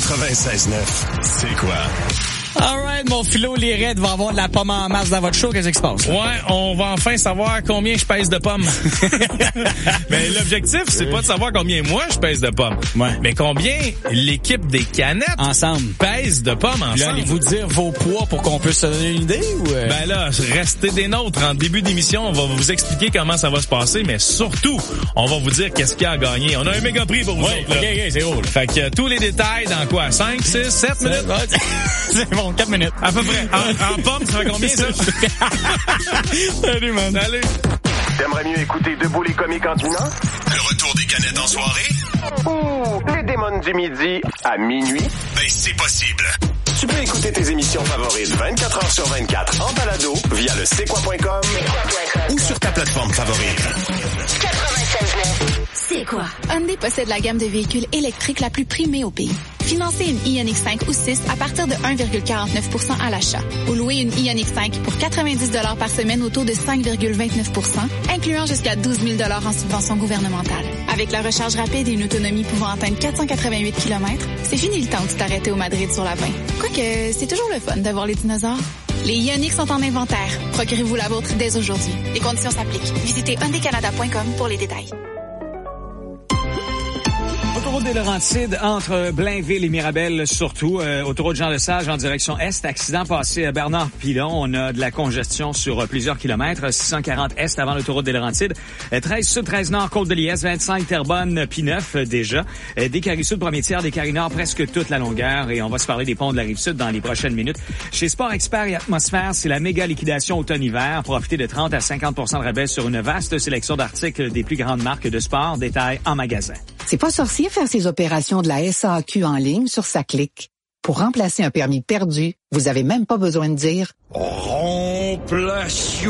quatre-vingt-seize neuf, c'est quoi? Alright, mon philo, les raids va avoir de la pomme en masse dans votre show. Qu'est-ce qui se passe? Ouais, on va enfin savoir combien je pèse de pommes. Mais l'objectif, c'est pas de savoir combien moi je pèse de pommes. Ouais. Mais combien l'équipe des canettes ensemble pèse de pommes ensemble. Là, allez-vous dire vos poids pour qu'on puisse se donner une idée ou euh... Ben là, restez des nôtres. En début d'émission, on va vous expliquer comment ça va se passer, mais surtout, on va vous dire qu'est-ce qu'il y a à gagner. On a un méga prix pour vous ouais, autres. OK, OK, c'est cool. Fait que euh, tous les détails dans quoi? cinq, six, sept minutes? C'est bon, quatre minutes. À peu près. En, en pommes, ça fait combien, ça? Salut, man. Salut. T'aimerais mieux écouter Debout les comiques en dînant? Le retour des canettes en soirée? Ou les démons du midi à minuit? Ben, c'est possible. Tu peux écouter tes émissions favorites vingt-quatre heures sur vingt-quatre en balado via le c'est quoi point com ou sur ta plateforme favorite. quatre-vingt-seize neuf. C'est quoi? Hyundai possède la gamme de véhicules électriques la plus primée au pays. Financez une Ioniq cinq ou six à partir de un virgule quarante-neuf pour cent à l'achat. Ou louez une Ioniq cinq pour quatre-vingt-dix dollars par semaine au taux de cinq virgule vingt-neuf pour cent, incluant jusqu'à douze mille dollars en subvention gouvernementale. Avec la recharge rapide et une autonomie pouvant atteindre quatre cent quatre-vingt-huit kilomètres, c'est fini le temps de t'arrêter au Madrid sur la vingt. Quoique, c'est toujours le fun d'avoir les dinosaures. Les Ioniq sont en inventaire. Procurez-vous la vôtre dès aujourd'hui. Les conditions s'appliquent. Visitez hyundai canada point com pour les détails. Autoroute des Laurentides entre Blainville et Mirabel, surtout. Euh, autoroute Jean-Lesage en direction est. Accident passé à Bernard-Pilon. On a de la congestion sur euh, plusieurs kilomètres. six cent quarante est avant l'autoroute des Laurentides. Euh, treize sud, treize nord, Côte-de-Liesse. vingt-cinq Terrebonne, puis neuf euh, déjà. Euh, des Carrés-Sud, premier tiers, des Carrés-Nord, presque toute la longueur. Et on va se parler des ponts de la Rive-Sud dans les prochaines minutes. Chez Sport Expert et Atmosphère, c'est la méga liquidation automne-hiver. Profitez de trente à cinquante pour cent de rabais sur une vaste sélection d'articles des plus grandes marques de sport. Détails en magasin. C'est pas sorcier faire ses opérations de la S A Q en ligne sur sa clique. Pour remplacer un permis perdu, vous avez même pas besoin de dire remplation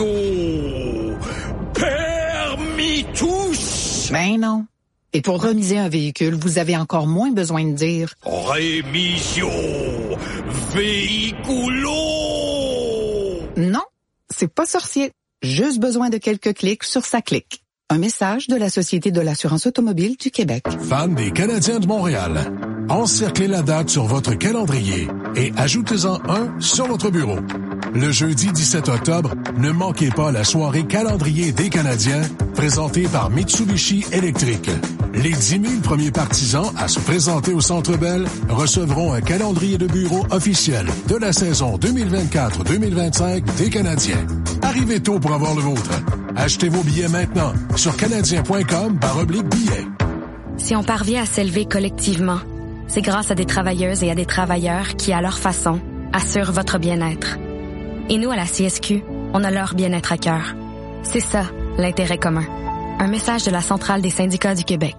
permis tous. Ben non. Et pour remiser un véhicule, vous avez encore moins besoin de dire rémission véhiculo. Non, c'est pas sorcier. Juste besoin de quelques clics sur sa clique. Un message de la Société de l'assurance automobile du Québec. Fans des Canadiens de Montréal, encerclez la date sur votre calendrier et ajoutez-en un sur votre bureau. Le jeudi dix-sept octobre, ne manquez pas la soirée calendrier des Canadiens présentée par Mitsubishi Electric. Les dix mille premiers partisans à se présenter au Centre Bell recevront un calendrier de bureau officiel de la saison deux mille vingt-quatre deux mille vingt-cinq des Canadiens. Arrivez tôt pour avoir le vôtre. Achetez vos billets maintenant sur canadien point com barre oblique billets. Si on parvient à s'élever collectivement, c'est grâce à des travailleuses et à des travailleurs qui, à leur façon, assurent votre bien-être. Et nous, à la C S Q, on a leur bien-être à cœur. C'est ça, l'intérêt commun. Un message de la Centrale des syndicats du Québec.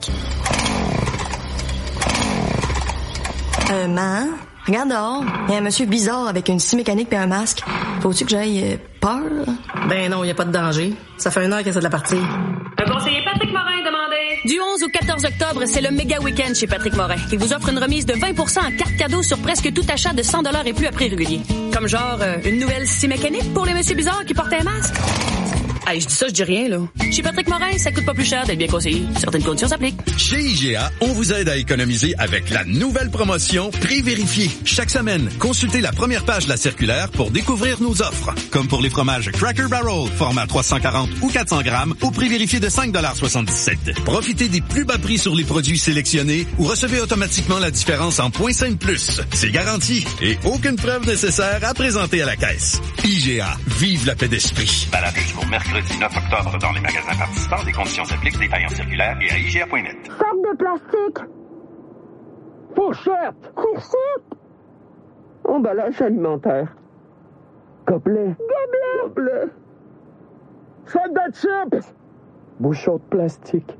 Euh, man, regarde dehors. Il y a un monsieur bizarre avec une scie mécanique et un masque. Faut-tu que j'aille euh, peur? Ben non, il y a pas de danger. Ça fait une heure qu'il essaie de la partir. Un conseiller Patrick Morin demandé. Du onze au quatorze octobre, c'est le méga week-end chez Patrick Morin, qui vous offre une remise de vingt pour cent en carte cadeau sur presque tout achat de cent dollars et plus à prix régulier. Comme genre, euh, une nouvelle scie mécanique pour les messieurs bizarres qui portent un masque. Hey, je dis ça, je dis rien, là. Chez Patrick Morin, ça coûte pas plus cher d'être bien conseillé. Certaines conditions s'appliquent. Chez I G A, on vous aide à économiser avec la nouvelle promotion Prix vérifié. Chaque semaine, consultez la première page de la circulaire pour découvrir nos offres. Comme pour les fromages Cracker Barrel, format trois cent quarante ou quatre cents grammes, au prix vérifié de cinq dollars soixante-dix-sept. Profitez des plus bas prix sur les produits sélectionnés ou recevez automatiquement la différence en points cinq plus. C'est garanti et aucune preuve nécessaire à présenter à la caisse. I G A, vive la paix d'esprit. Valable jusqu'au mercredi neuf octobre dans les magasins participants. Des conditions s'appliquent, détails en circulaire et à I G A point net. Sac de plastique. Fourchette. Fourchette. Emballage alimentaire. Gobelet. Gobelet. Gobelet. Sac de chips. Bouchon de plastique.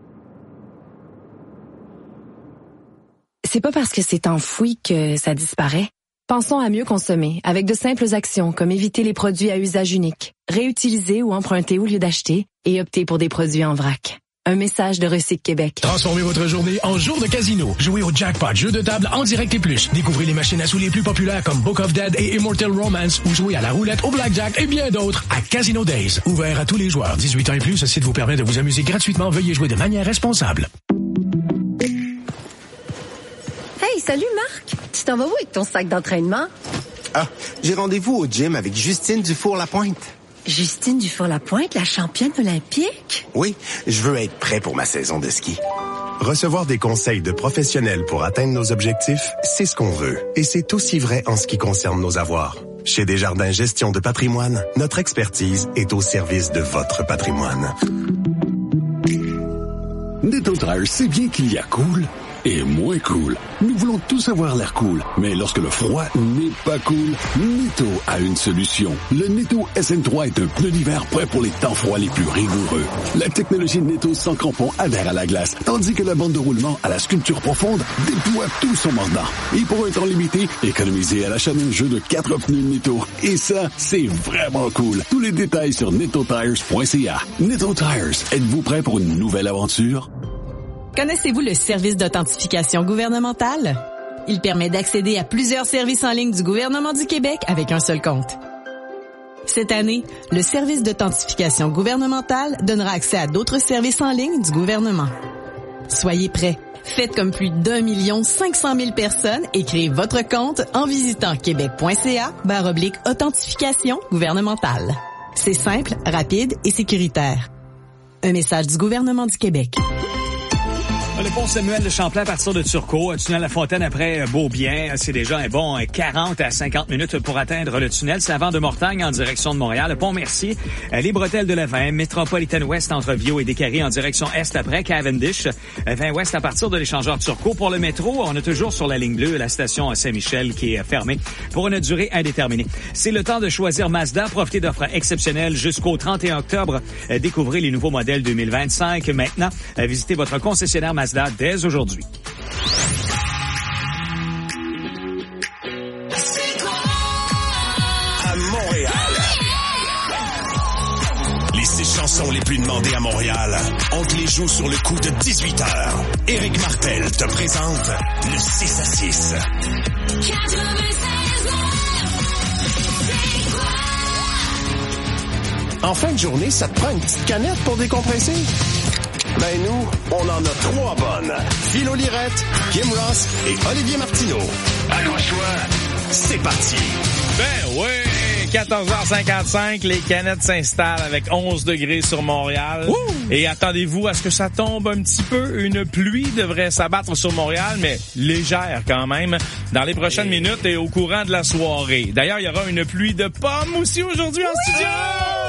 C'est pas parce que c'est enfoui que ça disparaît. Pensons à mieux consommer avec de simples actions comme éviter les produits à usage unique, réutiliser ou emprunter au lieu d'acheter et opter pour des produits en vrac. Un message de Recyc Québec. Transformez votre journée en jour de casino. Jouez au Jackpot, jeu de table en direct et plus. Découvrez les machines à sous les plus populaires comme Book of Dead et Immortal Romance ou jouez à la roulette, au blackjack et bien d'autres à Casino Days. Ouvert à tous les joueurs. dix-huit ans et plus, ce site vous permet de vous amuser gratuitement. Veuillez jouer de manière responsable. Hey, salut Marc! Tu t'en vas où avec ton sac d'entraînement? Ah, j'ai rendez-vous au gym avec Justine Dufour-Lapointe. Justine Dufour-Lapointe, la championne olympique? Oui, je veux être prêt pour ma saison de ski. Recevoir des conseils de professionnels pour atteindre nos objectifs, c'est ce qu'on veut. Et c'est aussi vrai en ce qui concerne nos avoirs. Chez Desjardins Gestion de patrimoine, notre expertise est au service de votre patrimoine. Netto Tires sait bien qu'il y a cool et moins cool. Nous voulons tous avoir l'air cool, mais lorsque le froid n'est pas cool, Netto a une solution. Le Netto S N trois est un pneu d'hiver prêt pour les temps froids les plus rigoureux. La technologie Netto sans crampons adhère à la glace, tandis que la bande de roulement à la sculpture profonde déploie tout son mordant. Et pour un temps limité, économisez à l'achat d'un jeu de quatre pneus Netto. Et ça, c'est vraiment cool. Tous les détails sur netto tires point c a. Netto Tires, êtes-vous prêt pour une nouvelle aventure? Connaissez-vous le service d'authentification gouvernementale? Il permet d'accéder à plusieurs services en ligne du gouvernement du Québec avec un seul compte. Cette année, le service d'authentification gouvernementale donnera accès à d'autres services en ligne du gouvernement. Soyez prêts. Faites comme plus d'un million cinq cent mille personnes et créez votre compte en visitant québec.ca barre oblique authentification gouvernementale. C'est simple, rapide et sécuritaire. Un message du gouvernement du Québec. Le pont Samuel de Champlain à partir de Turcot, tunnel La Fontaine après Beaubien, c'est déjà un bon quarante à cinquante minutes pour atteindre le tunnel. C'est avant de Mortagne en direction de Montréal, le pont Mercier, les bretelles de la vingt, Métropolitaine Ouest entre Viau et Descaries en direction Est après Cavendish, vingt Ouest à partir de l'échangeur Turcot. Pour le métro, on est toujours sur la ligne bleue, la station Saint-Michel qui est fermée pour une durée indéterminée. C'est le temps de choisir Mazda, profitez d'offres exceptionnelles jusqu'au trente et un octobre. Découvrez les nouveaux modèles deux mille vingt-cinq. Maintenant, visitez votre concessionnaire Mazda dès aujourd'hui. À Montréal. Les six chansons les plus demandées à Montréal, on te les joue sur le coup de dix-huit heures. Éric Martel te présente le six à six. En fin de journée, ça te prend une petite canette pour décompresser? Ben nous, on en a trois bonnes. Philo Lirette, Kim Ross et Olivier Martineau. Accroche-toi, c'est parti. Ben oui, quatorze heures cinquante-cinq, les canettes s'installent avec onze degrés sur Montréal. Ouh! Et attendez-vous à ce que ça tombe un petit peu. Une pluie devrait s'abattre sur Montréal, mais légère quand même, dans les prochaines et... minutes et au courant de la soirée. D'ailleurs, il y aura une pluie de pommes aussi aujourd'hui en oui! studio.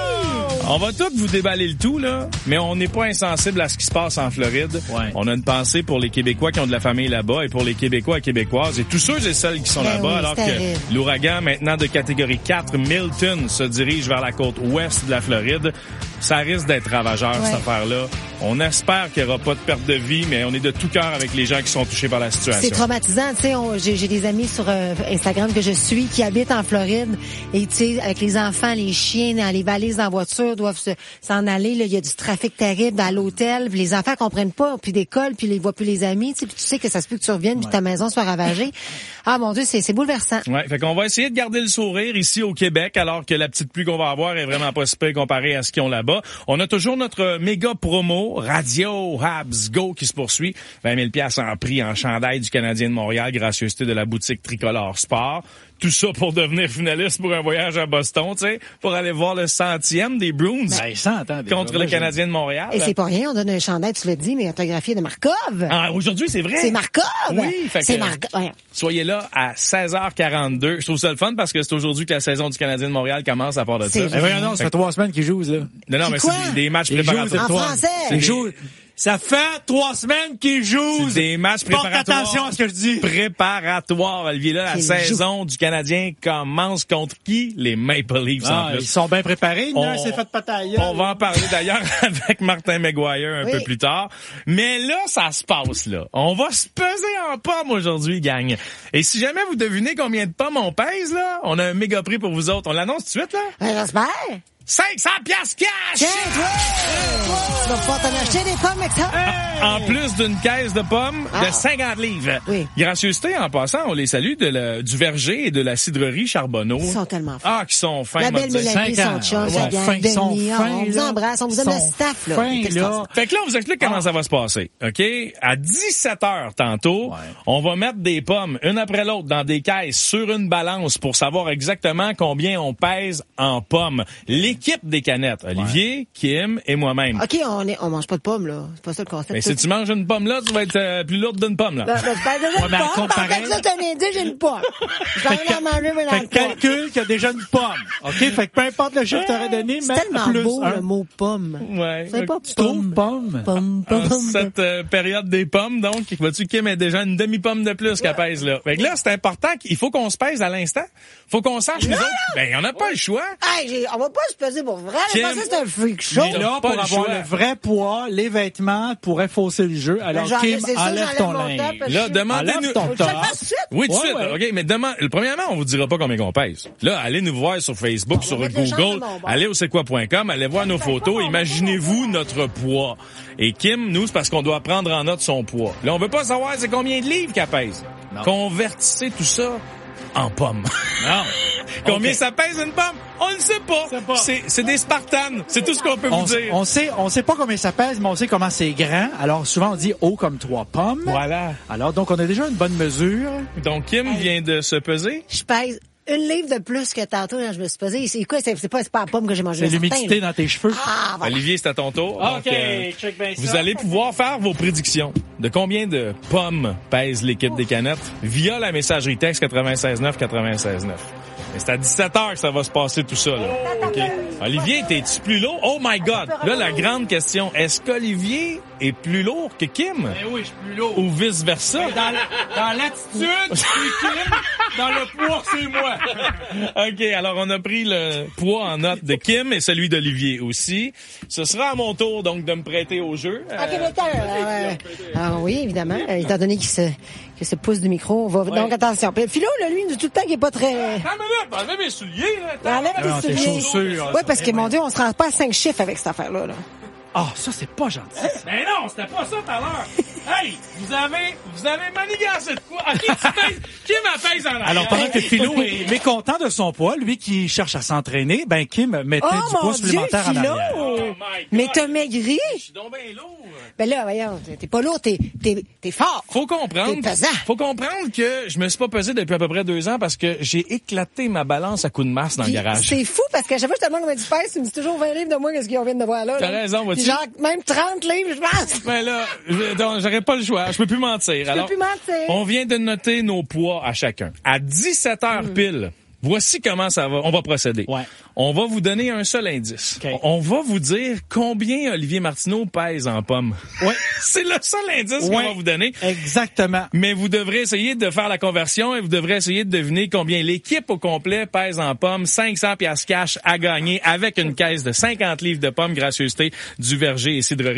On va tous vous déballer le tout, là, mais on n'est pas insensible à ce qui se passe en Floride. Ouais. On a une pensée pour les Québécois qui ont de la famille là-bas et pour les Québécois et Québécoises et tous ceux et celles qui sont ben là-bas, oui, alors que l'ouragan, maintenant de catégorie quatre, Milton, se dirige vers la côte ouest de la Floride. Ça risque d'être ravageur, ouais. cette affaire-là. On espère qu'il n'y aura pas de perte de vie, mais on est de tout cœur avec les gens qui sont touchés par la situation. C'est traumatisant. Tu sais, j'ai, j'ai des amis sur euh, Instagram que je suis qui habitent en Floride et tu sais, avec les enfants, les chiens, dans les valises dans la voiture, doivent se, s'en aller. Là, il y a du trafic terrible à l'hôtel. Puis les enfants comprennent pas, puis d'école, puis ils voient plus les amis. Tu sais, puis tu sais que ça se peut que tu reviennes, ouais. puis ta maison soit ravagée. Ah mon Dieu, c'est, c'est bouleversant. Ouais, fait qu'on va essayer de garder le sourire ici au Québec, alors que la petite pluie qu'on va avoir est vraiment pas si peu comparée à ce qu'ils ont là-bas. On a toujours notre méga promo Radio Habs Go qui se poursuit. vingt mille dollars en prix en chandail du Canadien de Montréal, gracieuseté de la boutique Tricolore Sport. Tout ça pour devenir finaliste pour un voyage à Boston, tu sais, pour aller voir le centième des Bruins ben, cent ans déjà, contre le Canadien de Montréal. Et c'est pas rien, on donne un chandail, tu l'as dit, mais autographié de Markov. Ah, aujourd'hui, c'est vrai. C'est Markov. Oui, fait c'est Markov. Ouais. Soyez là à seize heures quarante-deux. Je trouve ça le fun parce que c'est aujourd'hui que la saison du Canadien de Montréal commence à part de c'est ça. Eh ben non, ça fait trois semaines qu'ils jouent, là. Non, non, c'est mais quoi? C'est des, des matchs préparatoires. En français. Ils jouent. Ça fait trois semaines qu'ils jouent. C'est des matchs préparatoires. Porte attention à ce que je dis. Préparatoires, Olivier. Là, la saison du Canadien commence contre qui? Les Maple Leafs. Ah, en plus. Ils sont bien préparés. On, c'est fait pataille. On va en parler d'ailleurs avec Martin Maguire un oui. peu plus tard. Mais là, ça se passe, là. On va se peser en pommes aujourd'hui, gang. Et si jamais vous devinez combien de pommes on pèse, là, on a un méga prix pour vous autres. On l'annonce tout de suite, là? Ben, j'espère. cinq cents piastres cash! Tiens, toi! Tu vas pouvoir t'en acheter des pommes avec ça? En plus d'une caisse de pommes Ah. de cinquante livres. Oui. Gracieuseté, en passant, on les salue de la- du verger et de la cidrerie Charbonneau. Ils sont tellement fins. Ah, qui sont fins. La moi, belle dire. Mélanie, son chum, Ouais, sa gang, fins, ils sont Denis, fins, on vous là. embrasse, on vous donne Ils le sont staff, là. fins, C'est là. extraordinaire. Fait que là, on vous explique comment ça va se passer, OK? À dix-sept heures tantôt, on va mettre des pommes, une après l'autre, dans des caisses sur une balance pour savoir exactement combien on pèse en pommes. L'équipe des canettes, Olivier, Kim et moi-même. OK, on est, on mange pas de pommes, là. C'est pas ça le concept. Mais si tu manges une pomme là, tu vas être euh, plus lourde d'une pomme, là. Ben, ben, ben, déjà Ouais, une mais en pomme, comparé- par contre, ça, c'est un indice, j'ai une pomme. Je vais aller en manger, mais dans Fait le que poids. calcule qu'il y a déjà une pomme. OK? Fait que peu importe le chiffre que t'aurais donné, C'est mais tellement plus beau, un. le mot pomme. Ouais. C'est pas Tu trouves pomme. pomme? Pomme, En pomme, pomme. cette euh, période des pommes, donc, vois-tu, Kim est déjà une demi-pomme de plus qu'elle pèse, là. Fait que là, c'est important qu'il faut qu'on se pèse à l'instant. Faut qu'on sache, nous Non! autres, ben, on n'a pas le choix. Hey, j'ai- on va pas se peser pour vrai. Je Kim, pensais que c'était un freak show. Mais là, pas pour le avoir choix. le vrai poids, les vêtements pourraient fausser le jeu. Alors, Ben, j'enlève- Kim, c'est sûr, enlève j'enlève ton mon top, linge. parce Là, que- demandez-nous. Enlève ton Faut que je le top. fasse tout de suite? Oui, tout de Ouais, suite. ouais. OK, mais demande, premièrement, on vous dira pas combien qu'on pèse. Là, allez nous voir sur Facebook, sur mettre les chances de Google, mon bord. allez au c'est quoi point com, allez voir nos photos, imaginez-vous notre poids. Et Kim, nous, c'est parce qu'on doit prendre en note son poids. Là, on veut pas savoir c'est combien de livres qu'elle pèse. Convertissez tout ça en pommes. Non. Combien OK. ça pèse une pomme? On ne sait pas. C'est pas. C'est, c'est des Spartans. C'est tout ce qu'on peut On, vous dire. on sait, on sait pas combien ça pèse, mais on sait comment c'est grand. Alors, souvent, on dit haut comme trois pommes. Voilà. Alors, donc, on a déjà une bonne mesure. Donc, Kim vient de se peser. Je pèse une livre de plus que tantôt quand je me suis pesée. C'est quoi? C'est c'est pas, c'est pas la pomme que j'ai mangée. C'est certain, l'humidité là. dans tes cheveux. Ah, voilà. Olivier, c'est à ton tour. OK, Donc, euh, check bien ça. vous allez pouvoir faire vos prédictions de combien de pommes pèse l'équipe des canettes via la messagerie texte quatre-vingt-seize neuf quatre-vingt-seize neuf. Mais c'est à dix-sept heures que ça va se passer tout ça, là. OK? Olivier, t'es-tu plus lourd? Oh my God! Là, la grande question, est-ce qu'Olivier est plus lourd que Kim? Eh oui, je suis plus lourd. Ou vice-versa? Dans la- dans l'attitude, c'est Kim. Dans le poids, c'est moi. OK, alors on a pris le poids en note de Kim et celui d'Olivier aussi. Ce sera à mon tour, donc, de me prêter au jeu. Euh, OK, d'accord. Euh, ah oui, évidemment. Euh, étant donné qu'il se, qu'il se pousse du micro, on va, donc attention. Puis Philo, là, lui, il nous dit tout le temps qu'il est pas très... Attends une minute, enlève mes souliers, là. Enlève non, tes tes souliers. chaussures. Oui, parce que, mon Dieu, on se rend pas à cinq chiffres avec cette affaire-là, là. Ah, ça, c'est pas gentil. Mais non, c'était pas ça tout à l'heure. Hey, vous avez, vous avez manigancé de quoi? À qui tu pèses? Qui m'a pèse en arrière? Alors, pendant que Philo est mécontent de son poids, lui qui cherche à s'entraîner, ben, Kim mettait Oh, du mon poids Dieu, supplémentaire en Philo! arrière. Oh my God. Mais t'as maigri? Je suis donc bien lourd. Ben là, voyons, t'es pas lourd, t'es, t'es, t'es fort. Faut comprendre. T'es pesant. Faut comprendre que je me suis pas pesé depuis à peu près deux ans parce que j'ai éclaté ma balance à coups de masse dans le Puis, garage. c'est fou parce qu'à chaque fois que je te demande combien tu pèses, tu me dis toujours vingt livres de moins que ce qu'on vient de voir là. T'as là. raison, vois-tu? Puis genre, même trente livres, je pense. Ben là, je- donc, j'aurais pas le choix. Je peux plus mentir. Je peux plus mentir. On vient de noter nos poids à chacun. À dix-sept heures Mm. pile, voici comment ça va. On va procéder. Ouais. On va vous donner un seul indice. OK. On va vous dire combien Olivier Martineau pèse en pommes. Ouais. C'est le seul indice qu'on Ouais. va vous donner. Exactement. Mais vous devrez essayer de faire la conversion et vous devrez essayer de deviner combien l'équipe au complet pèse en pommes. cinq cents piastres cash à gagner avec une caisse de cinquante livres de pommes, gracieuseté du verger et cidrerie.